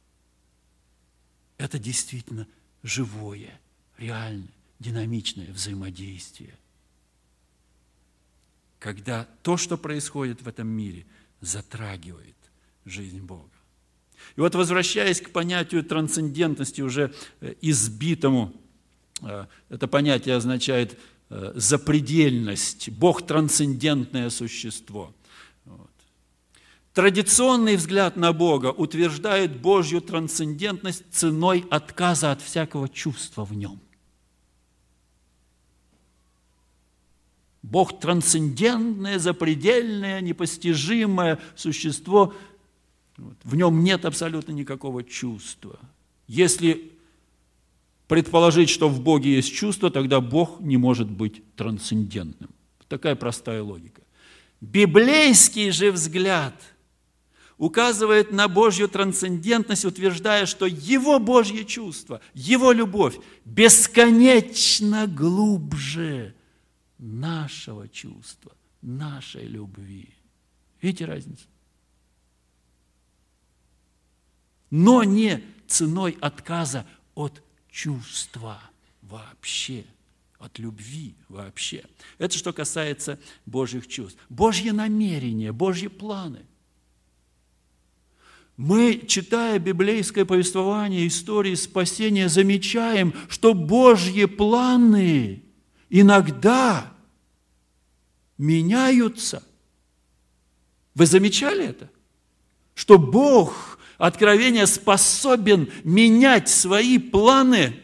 Это действительно живое, реальное, динамичное взаимодействие. Когда то, что происходит в этом мире, затрагивает жизнь Бога. И вот, возвращаясь к понятию трансцендентности, уже избитому, это понятие означает запредельность. Бог – трансцендентное существо. Вот. Традиционный взгляд на Бога утверждает Божью трансцендентность ценой отказа от всякого чувства в нем. Бог – трансцендентное, запредельное, непостижимое существо. В нем нет абсолютно никакого чувства. Если предположить, что в Боге есть чувство, тогда Бог не может быть трансцендентным. Такая простая логика. Библейский же взгляд указывает на Божью трансцендентность, утверждая, что Его Божье чувство, Его любовь бесконечно глубже нашего чувства, нашей любви. Видите разницу? но не ценой отказа от чувства вообще, от любви вообще. Это что касается Божьих чувств. Божьи намерения, Божьи планы. Мы, читая библейское повествование истории спасения, замечаем, что Божьи планы иногда меняются. Вы замечали это? Что Бог, откровение, способен менять свои планы.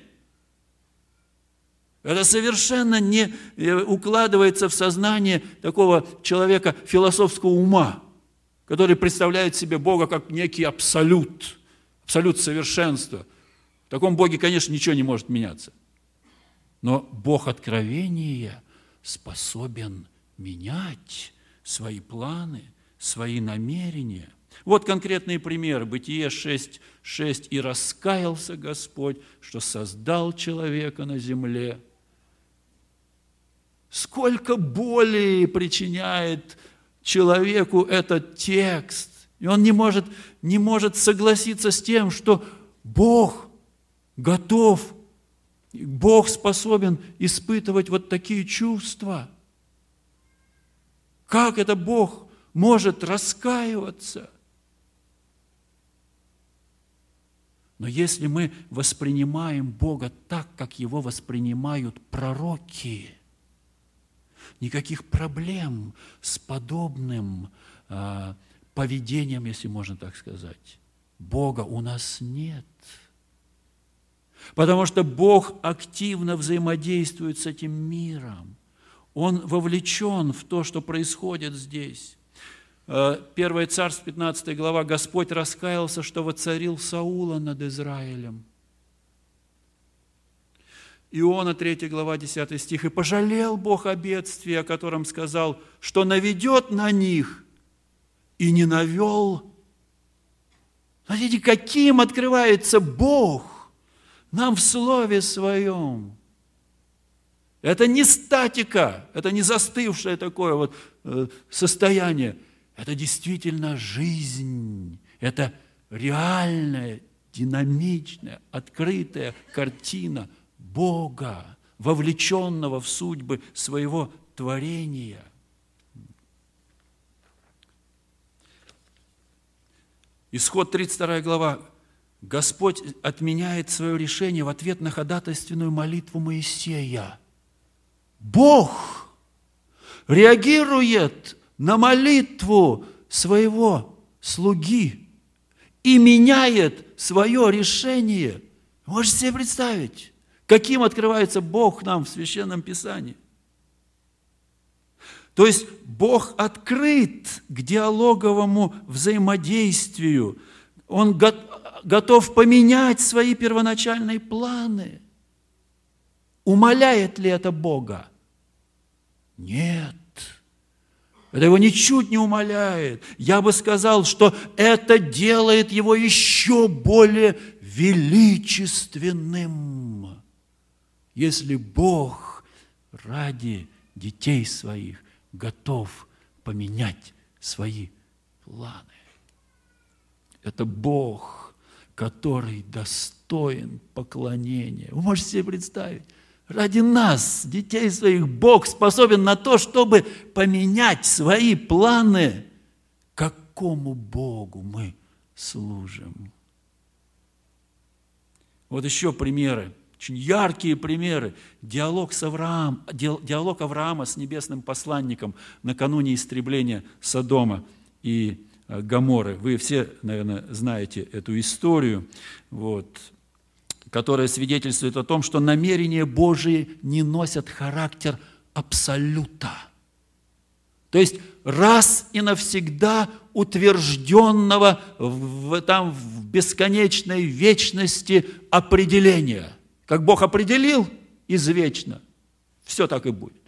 Это совершенно не укладывается в сознание такого человека философского ума, который представляет себе Бога как некий абсолют, абсолют совершенства. В таком Боге, конечно, ничего не может меняться. Но Бог откровения способен менять свои планы, свои намерения. Вот конкретные примеры. Бытие шесть, шесть. «И раскаялся Господь, что создал человека на земле». Сколько боли причиняет человеку этот текст. И он не может, не может согласиться с тем, что Бог готов, Бог способен испытывать вот такие чувства. Как это Бог может раскаиваться? Но если мы воспринимаем Бога так, как Его воспринимают пророки, никаких проблем с подобным э, поведением, если можно так сказать, Бога у нас нет. Потому что Бог активно взаимодействует с этим миром. Он вовлечен в то, что происходит здесь. Первое Царств, пятнадцатая глава. «Господь раскаялся, что воцарил Саула над Израилем». Иона, третья глава, десятый стих. «И пожалел Бог о бедствии, о котором сказал, что наведет на них, и не навел». Смотрите, каким открывается Бог нам в Слове Своем. Это не статика, это не застывшее такое вот состояние. Это действительно жизнь, это реальная, динамичная, открытая картина Бога, вовлеченного в судьбы своего творения. Исход тридцать вторая глава. Господь отменяет свое решение в ответ на ходатайственную молитву Моисея. Бог реагирует на молитву своего слуги и меняет свое решение. Можете себе представить, каким открывается Бог нам в Священном Писании? То есть Бог открыт к диалоговому взаимодействию. Он готов поменять свои первоначальные планы. Умаляет ли это Бога? Нет. Это его ничуть не умаляет. Я бы сказал, что это делает его еще более величественным. Если Бог ради детей своих готов поменять свои планы. Это Бог, который достоин поклонения. Вы можете себе представить? Ради нас, детей своих, Бог способен на то, чтобы поменять свои планы. Какому Богу мы служим? Вот еще примеры, очень яркие примеры. Диалог, с Авраам, диалог Авраама с небесным посланником накануне истребления Содома и Гоморры. Вы все, наверное, знаете эту историю, вот, которая свидетельствует о том, что намерения Божии не носят характер абсолюта. То есть раз и навсегда утвержденного в, там, в бесконечной вечности определения. Как Бог определил извечно, все так и будет.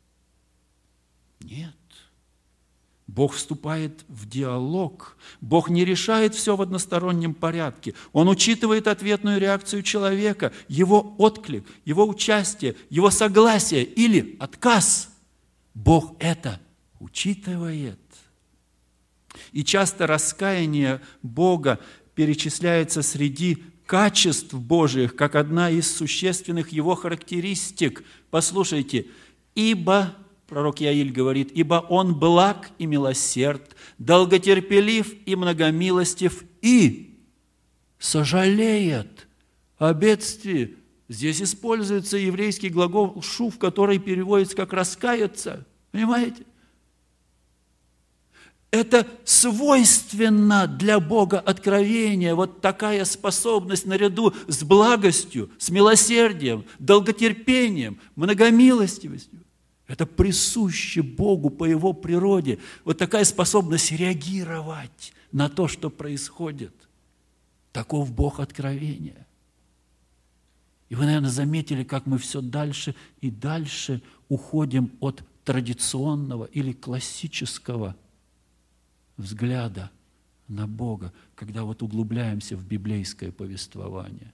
Нет. Бог вступает в диалог. Бог не решает все в одностороннем порядке. Он учитывает ответную реакцию человека, его отклик, его участие, его согласие или отказ. Бог это учитывает. И часто раскаяние Бога перечисляется среди качеств Божиих, как одна из существенных Его характеристик. Послушайте, ибо, пророк Иаиль говорит, ибо Он благ и милосерд, долготерпелив и многомилостив, и сожалеет о бедствии. Здесь используется еврейский глагол «шув», который переводится как «раскаяться». Понимаете? Это свойственно для Бога откровения, вот такая способность наряду с благостью, с милосердием, долготерпением, многомилостивостью. Это присуще Богу по Его природе. Вот такая способность реагировать на то, что происходит. Таков Бог откровения. И вы, наверное, заметили, как мы все дальше и дальше уходим от традиционного или классического взгляда на Бога, когда вот углубляемся в библейское повествование.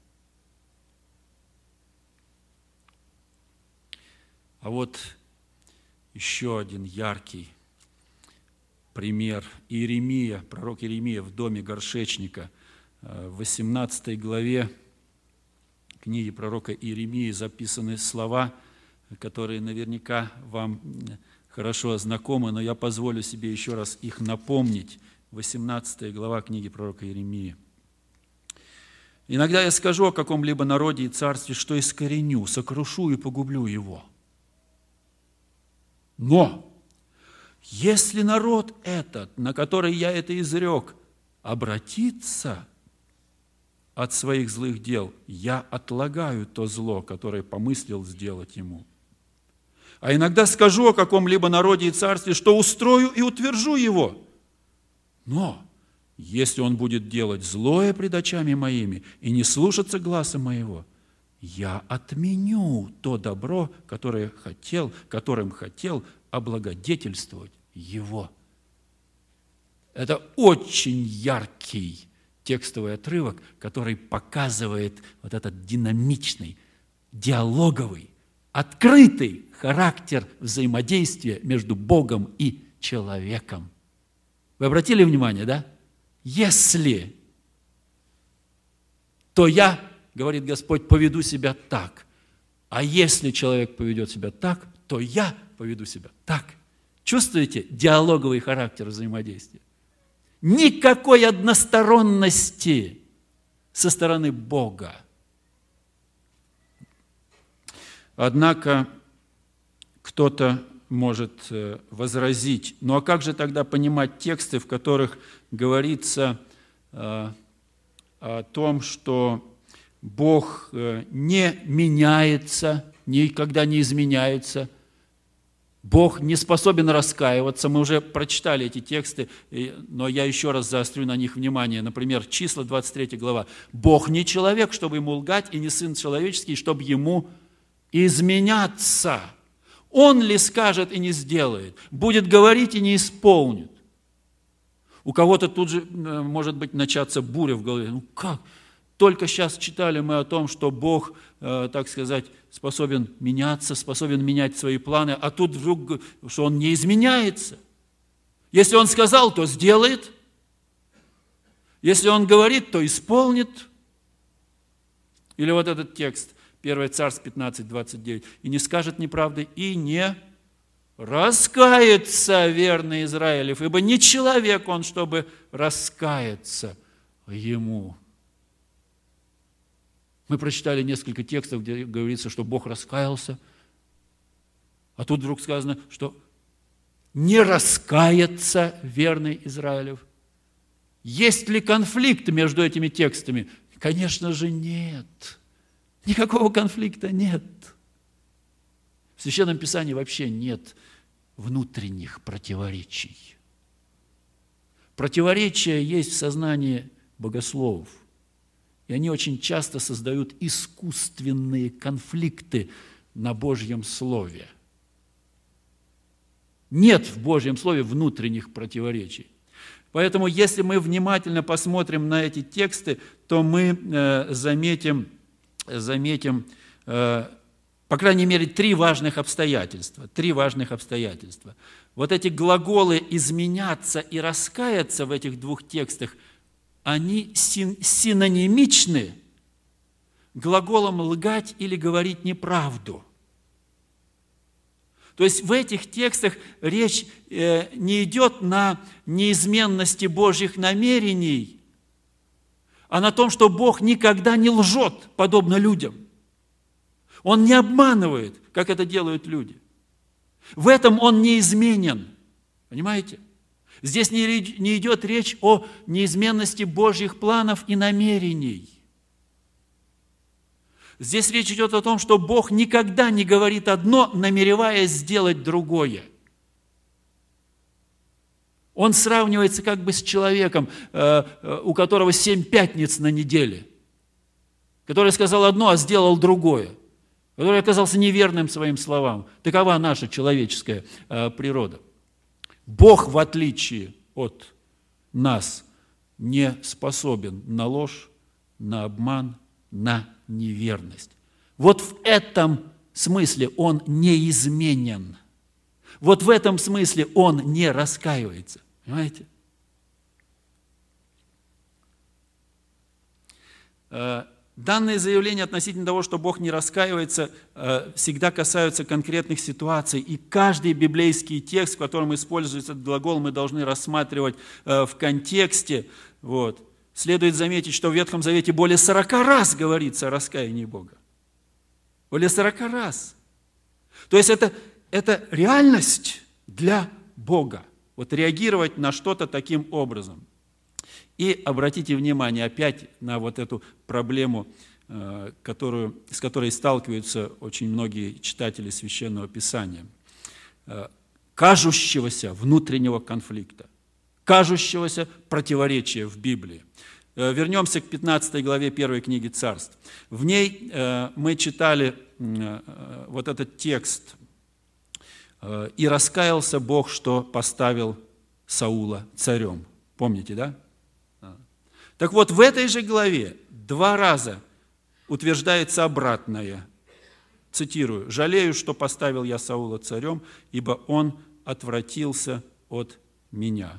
А вот еще один яркий пример. Иеремия, пророк Иеремия в доме горшечника, в восемнадцатой главе книги пророка Иеремии записаны слова, которые наверняка вам хорошо знакомы, но я позволю себе еще раз их напомнить. восемнадцатая глава книги пророка Иеремии. «Иногда я скажу о каком-либо народе и царстве, что искореню, сокрушу и погублю его. Но если народ этот, на который я это изрек, обратится от своих злых дел, я отлагаю то зло, которое помыслил сделать ему. А иногда скажу о каком-либо народе и царстве, что устрою и утвержу его. Но если он будет делать злое пред очами моими и не слушаться гласа моего, я отменю то добро, которое хотел, которым хотел облагодетельствовать его». Это очень яркий текстовый отрывок, который показывает вот этот динамичный, диалоговый, открытый характер взаимодействия между Богом и человеком. Вы обратили внимание, да? Если, то я, говорит Господь, поведу себя так. А если человек поведет себя так, то я поведу себя так. Чувствуете диалоговый характер взаимодействия? Никакой односторонности со стороны Бога. Однако кто-то может возразить, ну а как же тогда понимать тексты, в которых говорится э, о том, что Бог не меняется, никогда не изменяется, Бог не способен раскаиваться. Мы уже прочитали эти тексты, но я еще раз заострю на них внимание. Например, Числа, двадцать третья глава. «Бог не человек, чтобы ему лгать, и не сын человеческий, чтобы ему изменяться. Он ли скажет и не сделает, будет говорить и не исполнит». У кого-то тут же может быть начаться буря в голове. Ну как? Только сейчас читали мы о том, что Бог, э, так сказать, способен меняться, способен менять свои планы, а тут вдруг, что Он не изменяется. Если Он сказал, то сделает. Если Он говорит, то исполнит. Или вот этот текст, первое Царств пятнадцать, двадцать девять. «И не скажет неправды, и не раскается верный Израилев, ибо не человек он, чтобы раскаяться ему». Мы прочитали несколько текстов, где говорится, что Бог раскаялся, а тут вдруг сказано, что не раскается верный Израилев. Есть ли конфликт между этими текстами? Конечно же, нет. Никакого конфликта нет. В Священном Писании вообще нет внутренних противоречий. Противоречия есть в сознании богословов. И они очень часто создают искусственные конфликты на Божьем Слове. Нет в Божьем Слове внутренних противоречий. Поэтому, если мы внимательно посмотрим на эти тексты, то мы э, заметим, заметим э, по крайней мере, три важных обстоятельства. Три важных обстоятельства. Вот эти глаголы «изменяться» и «раскаяться» в этих двух текстах они синонимичны глаголом «лгать» или «говорить неправду». То есть в этих текстах речь не идет на неизменности Божьих намерений, а на том, что Бог никогда не лжет, подобно людям. Он не обманывает, как это делают люди. В этом Он неизменен. Понимаете? Здесь не идет речь о неизменности Божьих планов и намерений. Здесь речь идет о том, что Бог никогда не говорит одно, намереваясь сделать другое. Он сравнивается как бы с человеком, у которого семь пятниц на неделе, который сказал одно, а сделал другое, который оказался неверным своим словам. Такова наша человеческая природа. Бог, в отличие от нас, не способен на ложь, на обман, на неверность. Вот в этом смысле Он неизменен. Вот в этом смысле Он не раскаивается. Понимаете? Данные заявления относительно того, что Бог не раскаивается, всегда касаются конкретных ситуаций, и каждый библейский текст, в котором используется этот глагол, мы должны рассматривать в контексте. Вот. Следует заметить, что в Ветхом Завете более сорока раз говорится о раскаянии Бога. Более сорока раз. То есть это, это реальность для Бога. Вот реагировать на что-то таким образом. И обратите внимание опять на вот эту проблему, которую, с которой сталкиваются очень многие читатели Священного Писания. Кажущегося внутреннего конфликта, кажущегося противоречия в Библии. Вернемся к пятнадцатой главе первой книги Царств. В ней мы читали вот этот текст. «И раскаялся Бог, что поставил Саула царем». Помните, да? Так вот, в этой же главе два раза утверждается обратное. Цитирую: «Жалею, что поставил я Саула царем, ибо он отвратился от меня».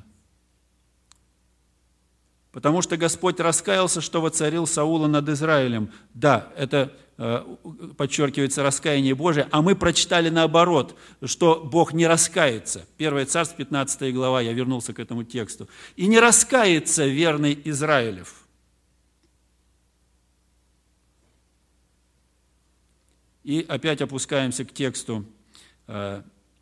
Потому что Господь раскаялся, что воцарил Саула над Израилем. Да, это э, подчеркивается раскаяние Божие, а мы прочитали наоборот, что Бог не раскается. первое Царств, пятнадцатая глава, я вернулся к этому тексту. «И не раскается верный Израилев». И опять опускаемся к тексту э,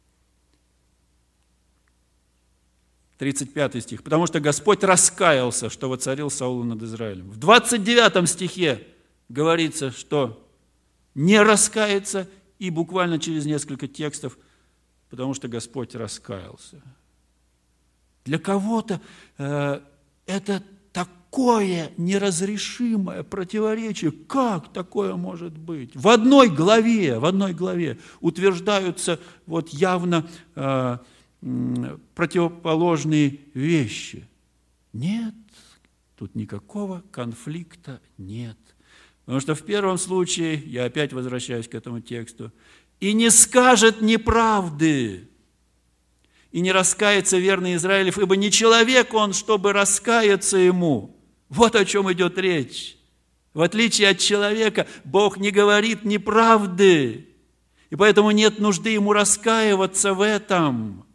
тридцать пятый стих. «Потому что Господь раскаялся, что воцарил Саула над Израилем». В двадцать девятом стихе говорится, что не раскается, и буквально через несколько текстов, потому что Господь раскаялся. Для кого-то э, это такое неразрешимое противоречие. Как такое может быть? В одной главе, в одной главе утверждаются вот явно э, противоположные вещи. Нет, тут никакого конфликта нет. Потому что в первом случае, я опять возвращаюсь к этому тексту, «и не скажет неправды, и не раскается верный Израилев, ибо не человек он, чтобы раскаяться ему». Вот о чем идет речь. В отличие от человека, Бог не говорит неправды, и поэтому нет нужды ему раскаиваться в этом.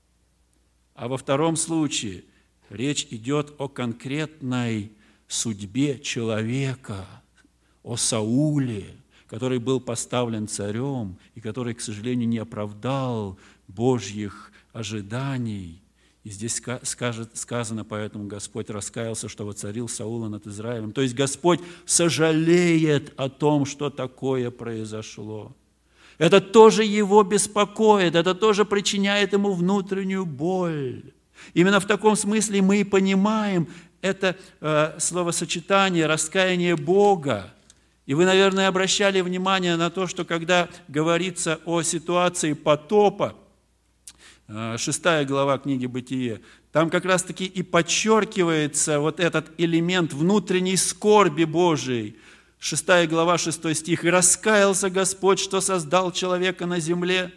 А во втором случае речь идет о конкретной судьбе человека, о Сауле, который был поставлен царем и который, к сожалению, не оправдал Божьих ожиданий. И здесь сказано, поэтому Господь раскаялся, что воцарил Саула над Израилем. То есть Господь сожалеет о том, что такое произошло. Это тоже его беспокоит, это тоже причиняет ему внутреннюю боль. Именно в таком смысле мы и понимаем это э, словосочетание «раскаяние Бога». И вы, наверное, обращали внимание на то, что когда говорится о ситуации потопа, э, шестая глава книги «Бытие», там как раз-таки и подчеркивается вот этот элемент внутренней скорби Божией. Шестая глава, шестой стих. «И раскаялся Господь, что создал человека на земле».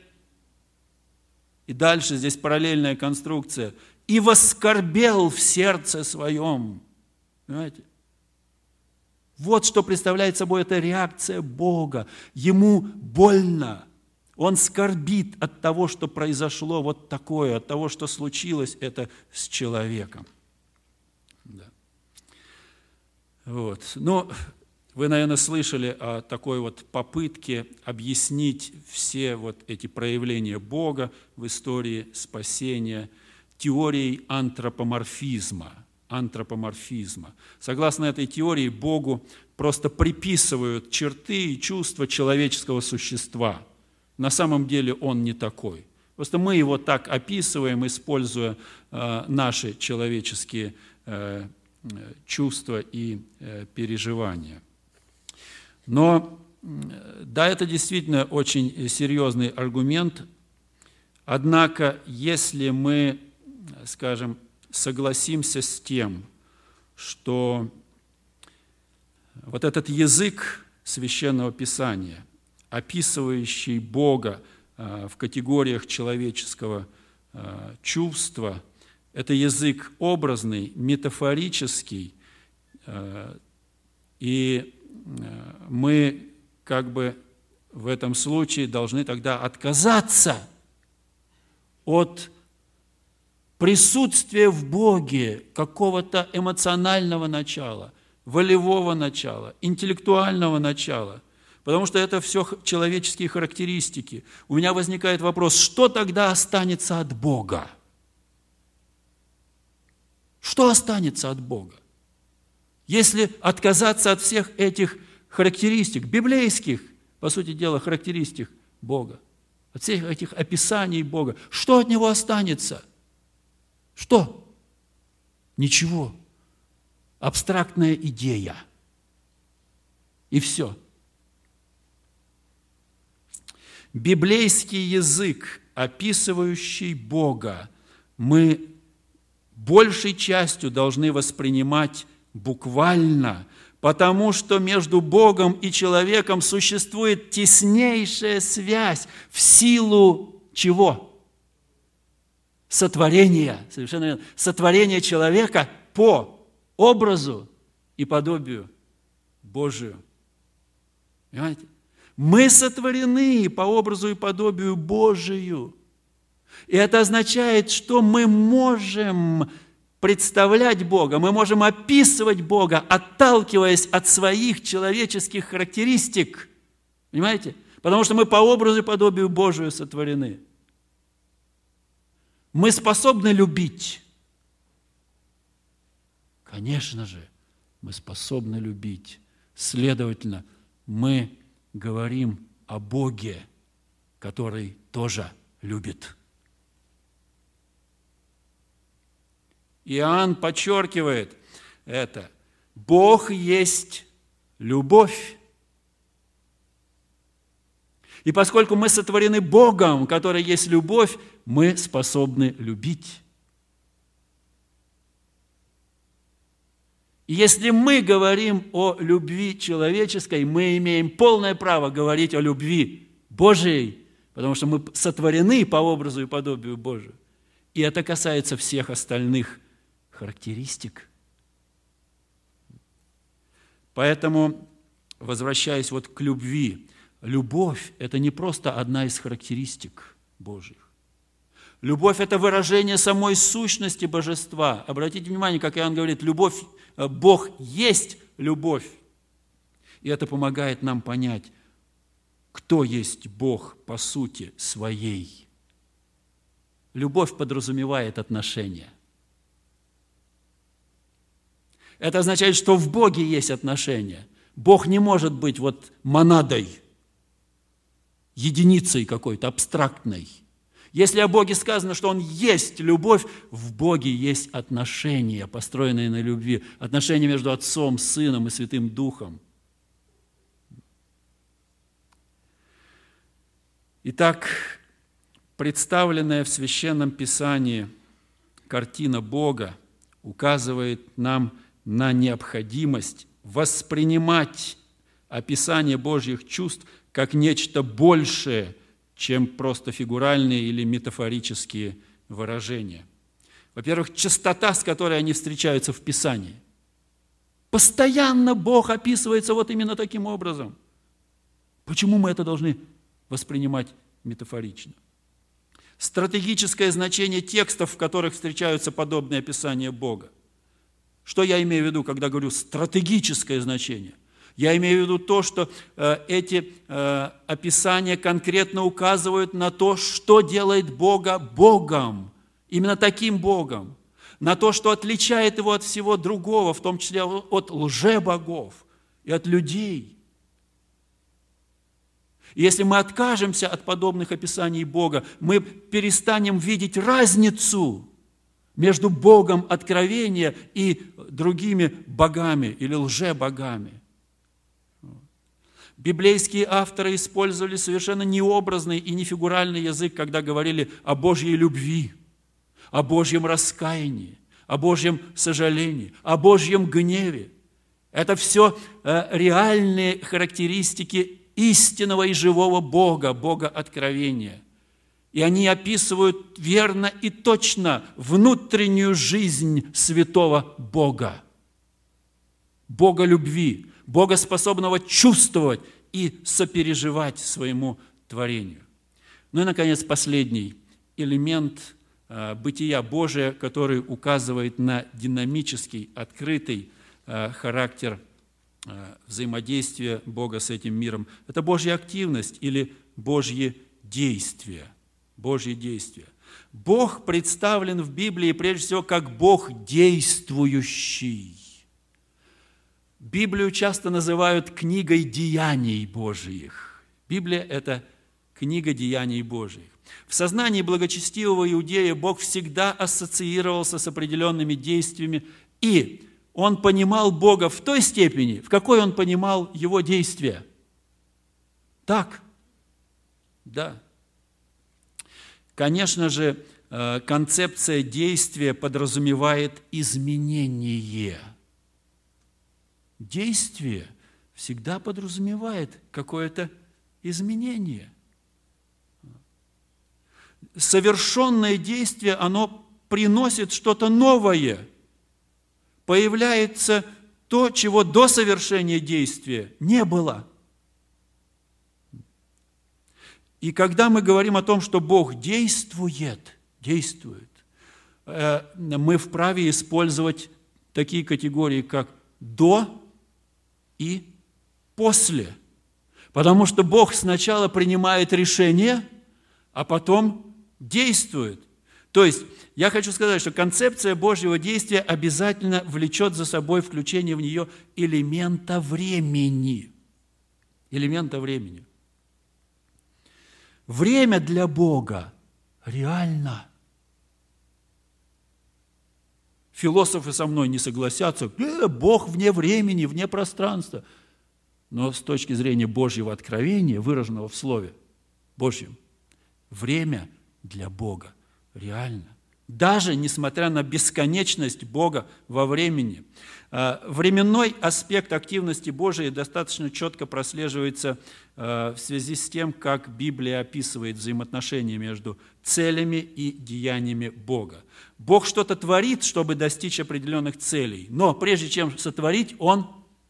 И дальше здесь параллельная конструкция. «И воскорбел в сердце своем». Понимаете? Вот что представляет собой эта реакция Бога. Ему больно. Он скорбит от того, что произошло вот такое, от того, что случилось это с человеком. Да. Вот. Но вы, наверное, слышали о такой вот попытке объяснить все вот эти проявления Бога в истории спасения теорией антропоморфизма. антропоморфизма. Согласно этой теории, Богу просто приписывают черты и чувства человеческого существа. На самом деле он не такой. Просто мы его так описываем, используя э, наши человеческие э, чувства и э, переживания. Но да, это действительно очень серьезный аргумент. Однако, если мы, скажем, согласимся с тем, что вот этот язык Священного Писания, описывающий Бога в категориях человеческого чувства, это язык образный, метафорический, и мы как бы в этом случае должны тогда отказаться от присутствие в Боге какого-то эмоционального начала, волевого начала, интеллектуального начала, потому что это все человеческие характеристики. У меня возникает вопрос, что тогда останется от Бога? Что останется от Бога? Если отказаться от всех этих характеристик, библейских, по сути дела, характеристик Бога, от всех этих описаний Бога, что от Него останется? Что? Ничего. Абстрактная идея. И все. Библейский язык, описывающий Бога, мы большей частью должны воспринимать буквально, потому что между Богом и человеком существует теснейшая связь в силу чего? Сотворения, совершенно верно, сотворения человека по образу и подобию Божию. Понимаете? Мы сотворены по образу и подобию Божию. И это означает, что мы можем представлять Бога, мы можем описывать Бога, отталкиваясь от своих человеческих характеристик. Понимаете? Потому что мы по образу и подобию Божию сотворены. Мы способны любить. Конечно же, мы способны любить. Следовательно, мы говорим о Боге, который тоже любит. Иоанн подчеркивает это. Бог есть любовь. И поскольку мы сотворены Богом, который есть любовь, мы способны любить. И если мы говорим о любви человеческой, мы имеем полное право говорить о любви Божией, потому что мы сотворены по образу и подобию Божию. И это касается всех остальных характеристик. Поэтому, возвращаясь вот к любви, любовь – это не просто одна из характеристик Божьих. Любовь – это выражение самой сущности божества. Обратите внимание, как Иоанн говорит, любовь, Бог есть любовь. И это помогает нам понять, кто есть Бог по сути своей. Любовь подразумевает отношения. Это означает, что в Боге есть отношения. Бог не может быть вот монадой, единицей какой-то, абстрактной. Если о Боге сказано, что Он есть любовь, в Боге есть отношения, построенные на любви. Отношения между Отцом, Сыном и Святым Духом. Итак, представленная в Священном Писании картина Бога указывает нам на необходимость воспринимать описание Божьих чувств как нечто большее, чем просто фигуральные или метафорические выражения. Во-первых, частота, с которой они встречаются в Писании. Постоянно Бог описывается вот именно таким образом. Почему мы это должны воспринимать метафорично? Стратегическое значение текстов, в которых встречаются подобные описания Бога. Что я имею в виду, когда говорю стратегическое значение? Я имею в виду то, что э, эти э, описания конкретно указывают на то, что делает Бога Богом, именно таким Богом, на то, что отличает Его от всего другого, в том числе от лжебогов и от людей. И если мы откажемся от подобных описаний Бога, мы перестанем видеть разницу между Богом откровения и другими богами или лжебогами. Библейские авторы использовали совершенно необразный и нефигуральный язык, когда говорили о Божьей любви, о Божьем раскаянии, о Божьем сожалении, о Божьем гневе. Это все реальные характеристики истинного и живого Бога, Бога откровения. И они описывают верно и точно внутреннюю жизнь святого Бога. Бога любви, Бога, способного чувствовать и сопереживать своему творению. Ну и, наконец, последний элемент э, бытия Божия, который указывает на динамический, открытый э, характер э, взаимодействия Бога с этим миром. Это Божья активность или Божье действие. Божье действие. Бог представлен в Библии прежде всего как Бог действующий. Библию часто называют книгой деяний Божиих. Библия – это книга деяний Божиих. В сознании благочестивого иудея Бог всегда ассоциировался с определенными действиями, и он понимал Бога в той степени, в какой он понимал Его действия. Так? Да. Конечно же, концепция действия подразумевает изменение. Действие всегда подразумевает какое-то изменение. Совершенное действие, оно приносит что-то новое. Появляется то, чего до совершения действия не было. И когда мы говорим о том, что Бог действует, действует, мы вправе использовать такие категории, как «до» и «после». Потому что Бог сначала принимает решение, а потом действует. То есть, я хочу сказать, что концепция Божьего действия обязательно влечет за собой включение в нее элемента времени. Элемента времени. Время для Бога реально. Философы со мной не согласятся. Э, Бог вне времени, вне пространства. Но с точки зрения Божьего откровения, выраженного в Слове Божьем, время для Бога реально. Даже несмотря на бесконечность Бога во времени. Временной аспект активности Божией достаточно четко прослеживается в связи с тем, как Библия описывает взаимоотношения между целями и деяниями Бога. Бог что-то творит, чтобы достичь определенных целей, но прежде чем сотворить, Он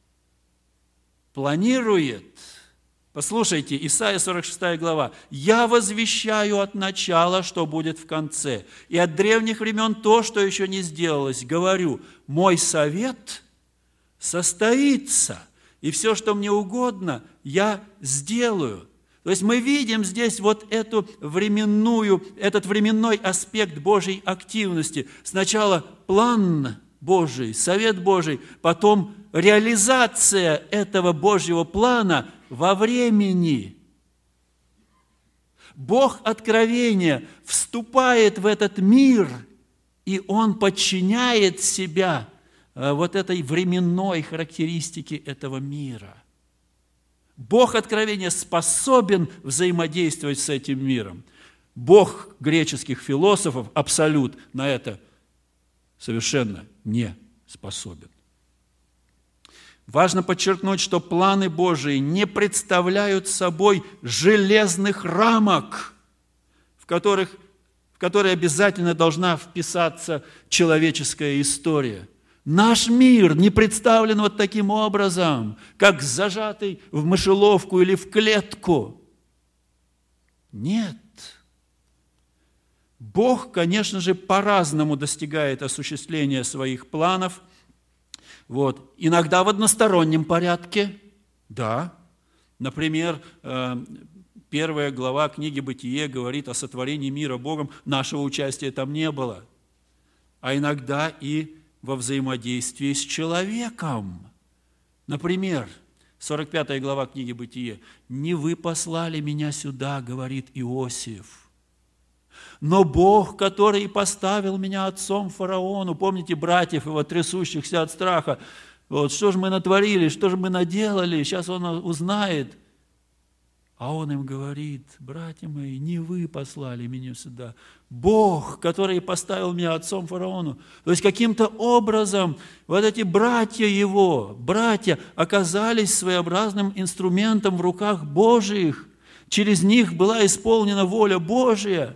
планирует. Послушайте, Исайя сорок шестая глава. «Я возвещаю от начала, что будет в конце, и от древних времен то, что еще не сделалось. Говорю, мой совет состоится, и все, что мне угодно, я сделаю». То есть мы видим здесь вот эту временную, этот временной аспект Божьей активности. Сначала план Божий, совет Божий, потом реализация этого Божьего плана во времени. Бог откровения вступает в этот мир, и Он подчиняет себя вот этой временной характеристике этого мира. Бог откровения способен взаимодействовать с этим миром. Бог греческих философов, абсолют, на это совершенно не способен. Важно подчеркнуть, что планы Божии не представляют собой железных рамок, в, которых, в которые обязательно должна вписаться человеческая история. Наш мир не представлен вот таким образом, как зажатый в мышеловку или в клетку. Нет. Бог, конечно же, по-разному достигает осуществления своих планов. Вот. Иногда в одностороннем порядке, да. Например, первая глава книги «Бытие» говорит о сотворении мира Богом, нашего участия там не было. А иногда и во взаимодействии с человеком. Например, сорок пятая глава книги «Бытие». «Не вы послали меня сюда, — говорит Иосиф, — но Бог, который поставил меня отцом фараону». Помните братьев его, трясущихся от страха? Вот, что же мы натворили, что же мы наделали? Сейчас он узнает. А он им говорит: братья мои, не вы послали меня сюда. Бог, который поставил меня отцом фараону. То есть каким-то образом вот эти братья его, братья, оказались своеобразным инструментом в руках Божьих. Через них была исполнена воля Божья.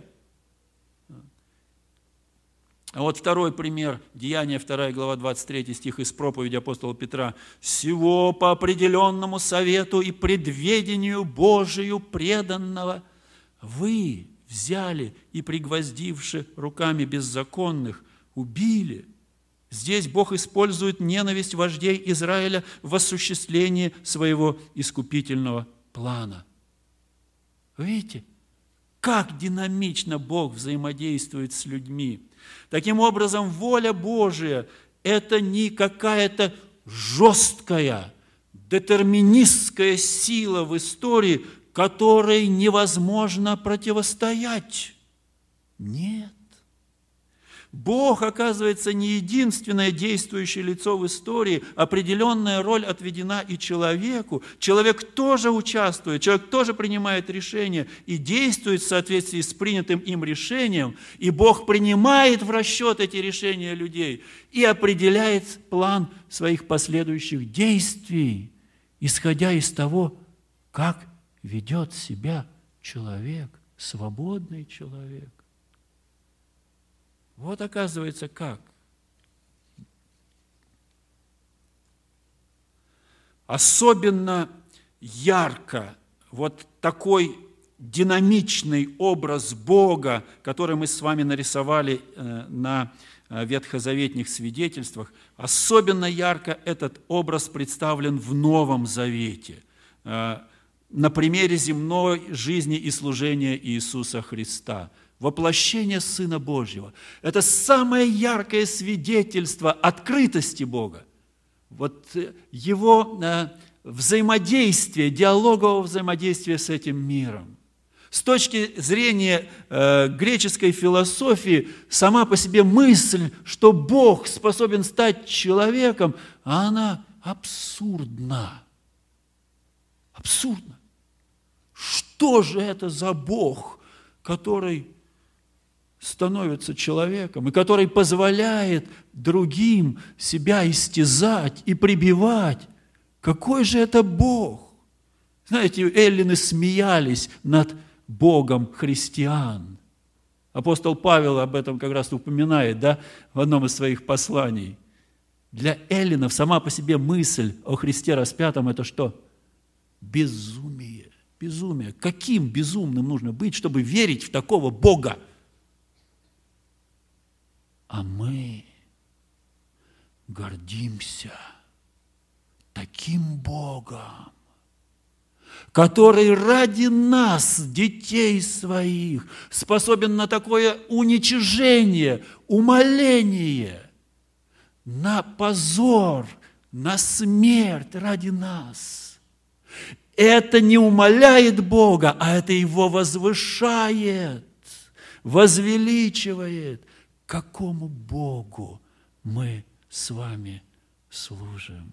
А вот второй пример, Деяния, вторая глава, двадцать третий стих из проповеди апостола Петра. «Сего по определенному совету и предведению Божию преданного вы взяли и, пригвоздивши руками беззаконных, убили». Здесь Бог использует ненависть вождей Израиля в осуществлении своего искупительного плана. Видите, как динамично Бог взаимодействует с людьми. Таким образом, воля Божия – это не какая-то жесткая, детерминистская сила в истории, которой невозможно противостоять. Нет. Бог, оказывается, не единственное действующее лицо в истории. Определенная роль отведена и человеку. Человек тоже участвует, человек тоже принимает решения и действует в соответствии с принятым им решением. И Бог принимает в расчет эти решения людей и определяет план своих последующих действий, исходя из того, как ведет себя человек, свободный человек. Вот оказывается как. Особенно ярко вот такой динамичный образ Бога, который мы с вами нарисовали на ветхозаветных свидетельствах, особенно ярко этот образ представлен в Новом Завете, на примере земной жизни и служения Иисуса Христа. Воплощение Сына Божьего – это самое яркое свидетельство открытости Бога. Вот Его взаимодействие, диалогового взаимодействия с этим миром. С точки зрения греческой философии, сама по себе мысль, что Бог способен стать человеком, она абсурдна. Абсурдна. Что же это за Бог, который становится человеком и который позволяет другим себя истязать и прибивать? Какой же это Бог? Знаете, эллины смеялись над Богом христиан. Апостол Павел об этом как раз упоминает, да, в одном из своих посланий. Для эллинов сама по себе мысль о Христе распятом – это что? Безумие. Безумие. Каким безумным нужно быть, чтобы верить в такого Бога? А мы гордимся таким Богом, который ради нас, детей своих, способен на такое уничижение, умоление, на позор, на смерть ради нас. Это не умаляет Бога, а это Его возвышает, возвеличивает. Какому Богу мы с вами служим?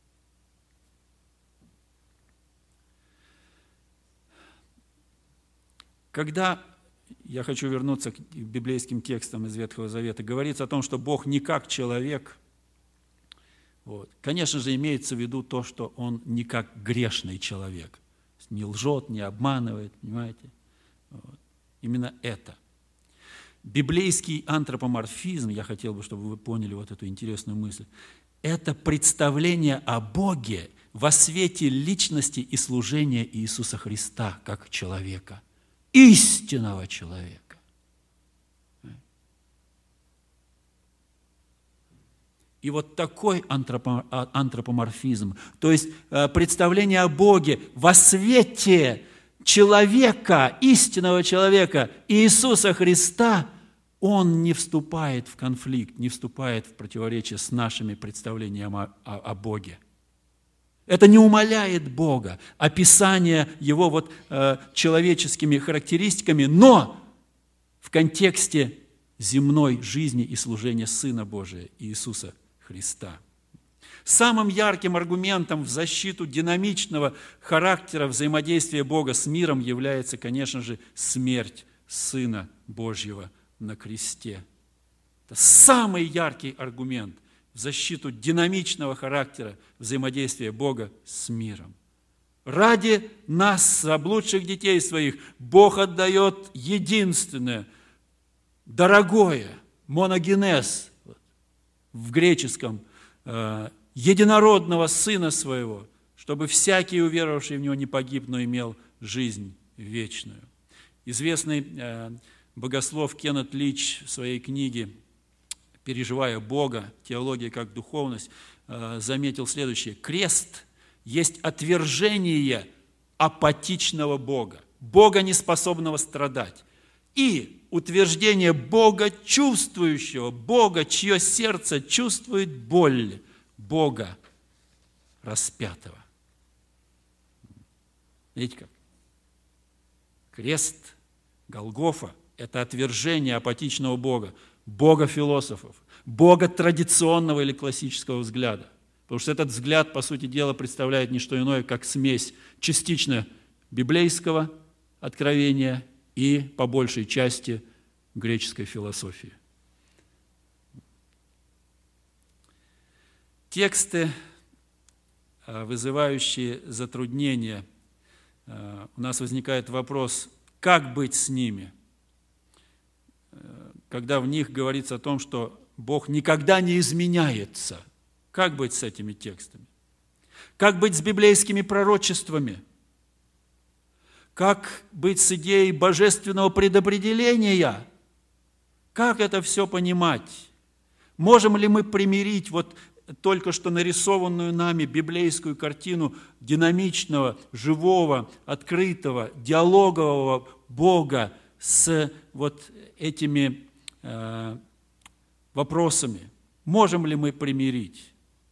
Когда, я хочу вернуться к библейским текстам из Ветхого Завета, говорится о том, что Бог не как человек, вот, конечно же, имеется в виду то, что Он не как грешный человек, не лжет, не обманывает, понимаете? Вот. Именно это. Библейский антропоморфизм, я хотел бы, чтобы вы поняли вот эту интересную мысль, это представление о Боге во свете личности и служения Иисуса Христа как человека, истинного человека. И вот такой антропоморфизм, то есть представление о Боге во свете человека, истинного человека, Иисуса Христа, он не вступает в конфликт, не вступает в противоречие с нашими представлениями о, о, о Боге. Это не умаляет Бога, описание Его вот, э, человеческими характеристиками, но в контексте земной жизни и служения Сына Божия Иисуса Христа. Самым ярким аргументом в защиту динамичного характера взаимодействия Бога с миром является, конечно же, смерть Сына Божьего на кресте. Это самый яркий аргумент в защиту динамичного характера взаимодействия Бога с миром. Ради нас, заблудших детей своих, Бог отдает единственное, дорогое, моногенез, в греческом, единородного Сына Своего, чтобы всякий, уверовавший в Него, не погиб, но имел жизнь вечную. Известный богослов Кеннет Лич в своей книге «Переживая Бога. Теология как духовность» заметил следующее. Крест есть отвержение апатичного Бога, Бога, неспособного страдать, и утверждение Бога чувствующего, Бога, чье сердце чувствует боль, Бога распятого. Видите как? Крест, Голгофа – это отвержение апатичного Бога, Бога философов, Бога традиционного или классического взгляда. Потому что этот взгляд, по сути дела, представляет не что иное, как смесь частично библейского откровения и, по большей части, греческой философии. Тексты, вызывающие затруднения, у нас возникает вопрос, как быть с ними, когда в них говорится о том, что Бог никогда не изменяется. Как быть с этими текстами? Как быть с библейскими пророчествами? Как быть с идеей божественного предопределения? Как это все понимать? Можем ли мы примирить вот только что нарисованную нами библейскую картину динамичного, живого, открытого, диалогового Бога с вот этими э, вопросами? Можем ли мы примирить?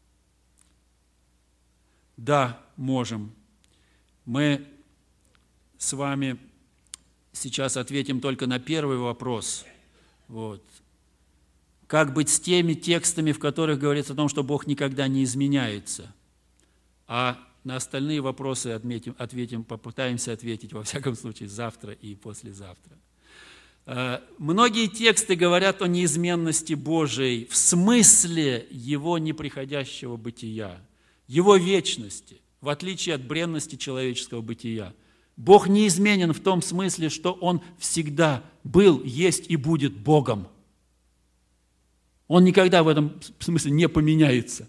Да, можем. Мы с вами сейчас ответим только на первый вопрос. Вот. Как быть с теми текстами, в которых говорится о том, что Бог никогда не изменяется? А на остальные вопросы отметим, ответим, попытаемся ответить, во всяком случае, завтра и послезавтра. Многие тексты говорят о неизменности Божией в смысле Его неприходящего бытия, Его вечности, в отличие от бренности человеческого бытия. Бог неизменен в том смысле, что Он всегда был, есть и будет Богом. Он никогда в этом смысле не поменяется.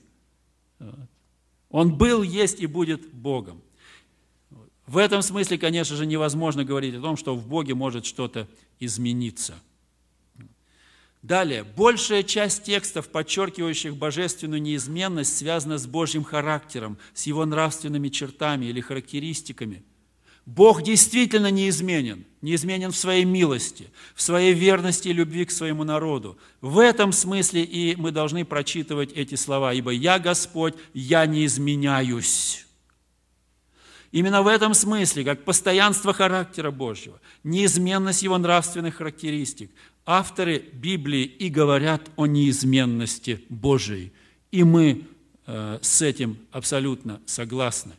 Он был, есть и будет Богом. В этом смысле, конечно же, невозможно говорить о том, что в Боге может что-то измениться. Далее, большая часть текстов, подчеркивающих божественную неизменность, связана с Божьим характером, с Его нравственными чертами или характеристиками. Бог действительно неизменен, неизменен в своей милости, в своей верности и любви к своему народу. В этом смысле и мы должны прочитывать эти слова, ибо «Я Господь, я не изменяюсь». Именно в этом смысле, как постоянство характера Божьего, неизменность Его нравственных характеристик, авторы Библии и говорят о неизменности Божией. И мы э, с этим абсолютно согласны.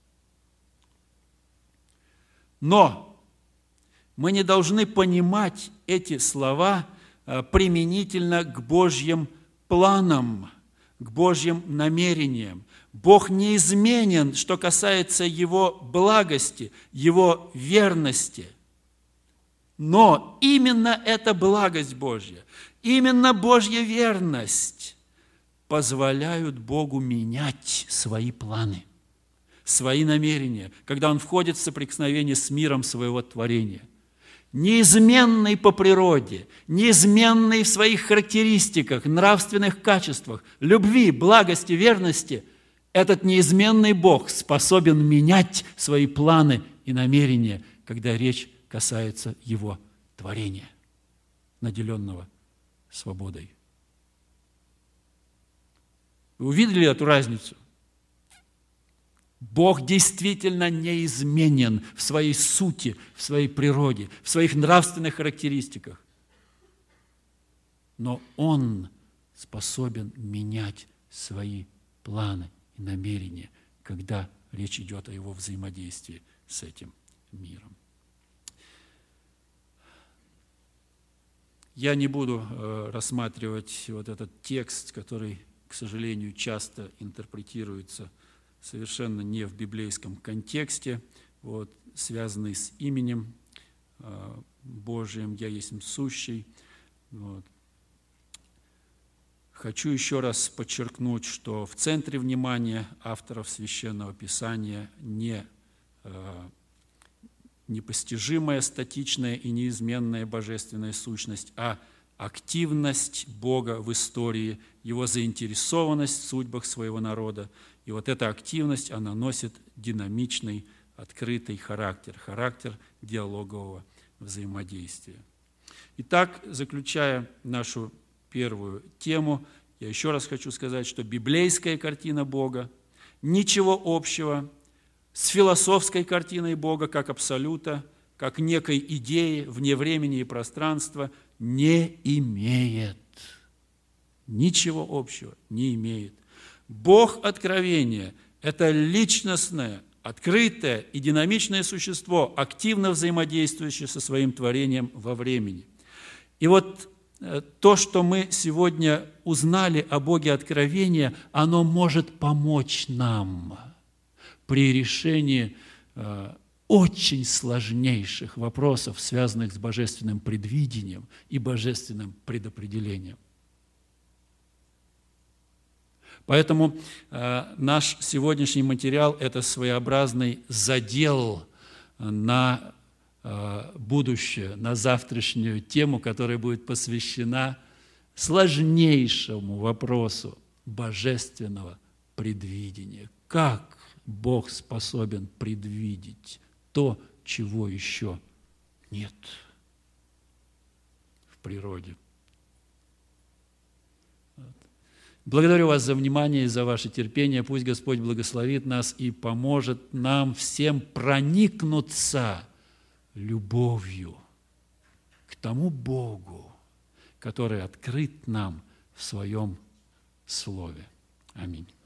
Но мы не должны понимать эти слова э, применительно к Божьим планам, к Божьим намерениям. Бог неизменен, что касается Его благости, Его верности. Но именно эта благость Божья, именно Божья верность позволяют Богу менять свои планы, свои намерения, когда Он входит в соприкосновение с миром своего творения. Неизменный по природе, неизменный в своих характеристиках, нравственных качествах, любви, благости, верности, этот неизменный Бог способен менять свои планы и намерения, когда речь касается Его творения, наделенного свободой. Вы увидели эту разницу? Бог действительно неизменен в своей сути, в своей природе, в своих нравственных характеристиках. Но Он способен менять свои планы и намерения, когда речь идет о Его взаимодействии с этим миром. Я не буду э, рассматривать вот этот текст, который, к сожалению, часто интерпретируется совершенно не в библейском контексте, вот, связанный с именем э, Божиим «Я есть сущий». Вот. Хочу еще раз подчеркнуть, что в центре внимания авторов Священного Писания не э, непостижимая, статичная и неизменная божественная сущность, а активность Бога в истории, Его заинтересованность в судьбах своего народа. И вот эта активность, она носит динамичный, открытый характер, характер диалогового взаимодействия. Итак, заключая нашу первую тему, я еще раз хочу сказать, что библейская картина Бога ничего общего с философской картиной Бога как абсолюта, как некой идеи вне времени и пространства не имеет. Ничего общего не имеет. Бог откровения – это личностное, открытое и динамичное существо, активно взаимодействующее со своим творением во времени. И вот то, что мы сегодня узнали о Боге откровения, оно может помочь нам при решении э, очень сложнейших вопросов, связанных с божественным предвидением и божественным предопределением. Поэтому э, наш сегодняшний материал – это своеобразный задел на э, будущее, на завтрашнюю тему, которая будет посвящена сложнейшему вопросу божественного предвидения. Как Бог способен предвидеть то, чего еще нет в природе. Благодарю вас за внимание и за ваше терпение. Пусть Господь благословит нас и поможет нам всем проникнуться любовью к тому Богу, который открыт нам в Своем Слове. Аминь.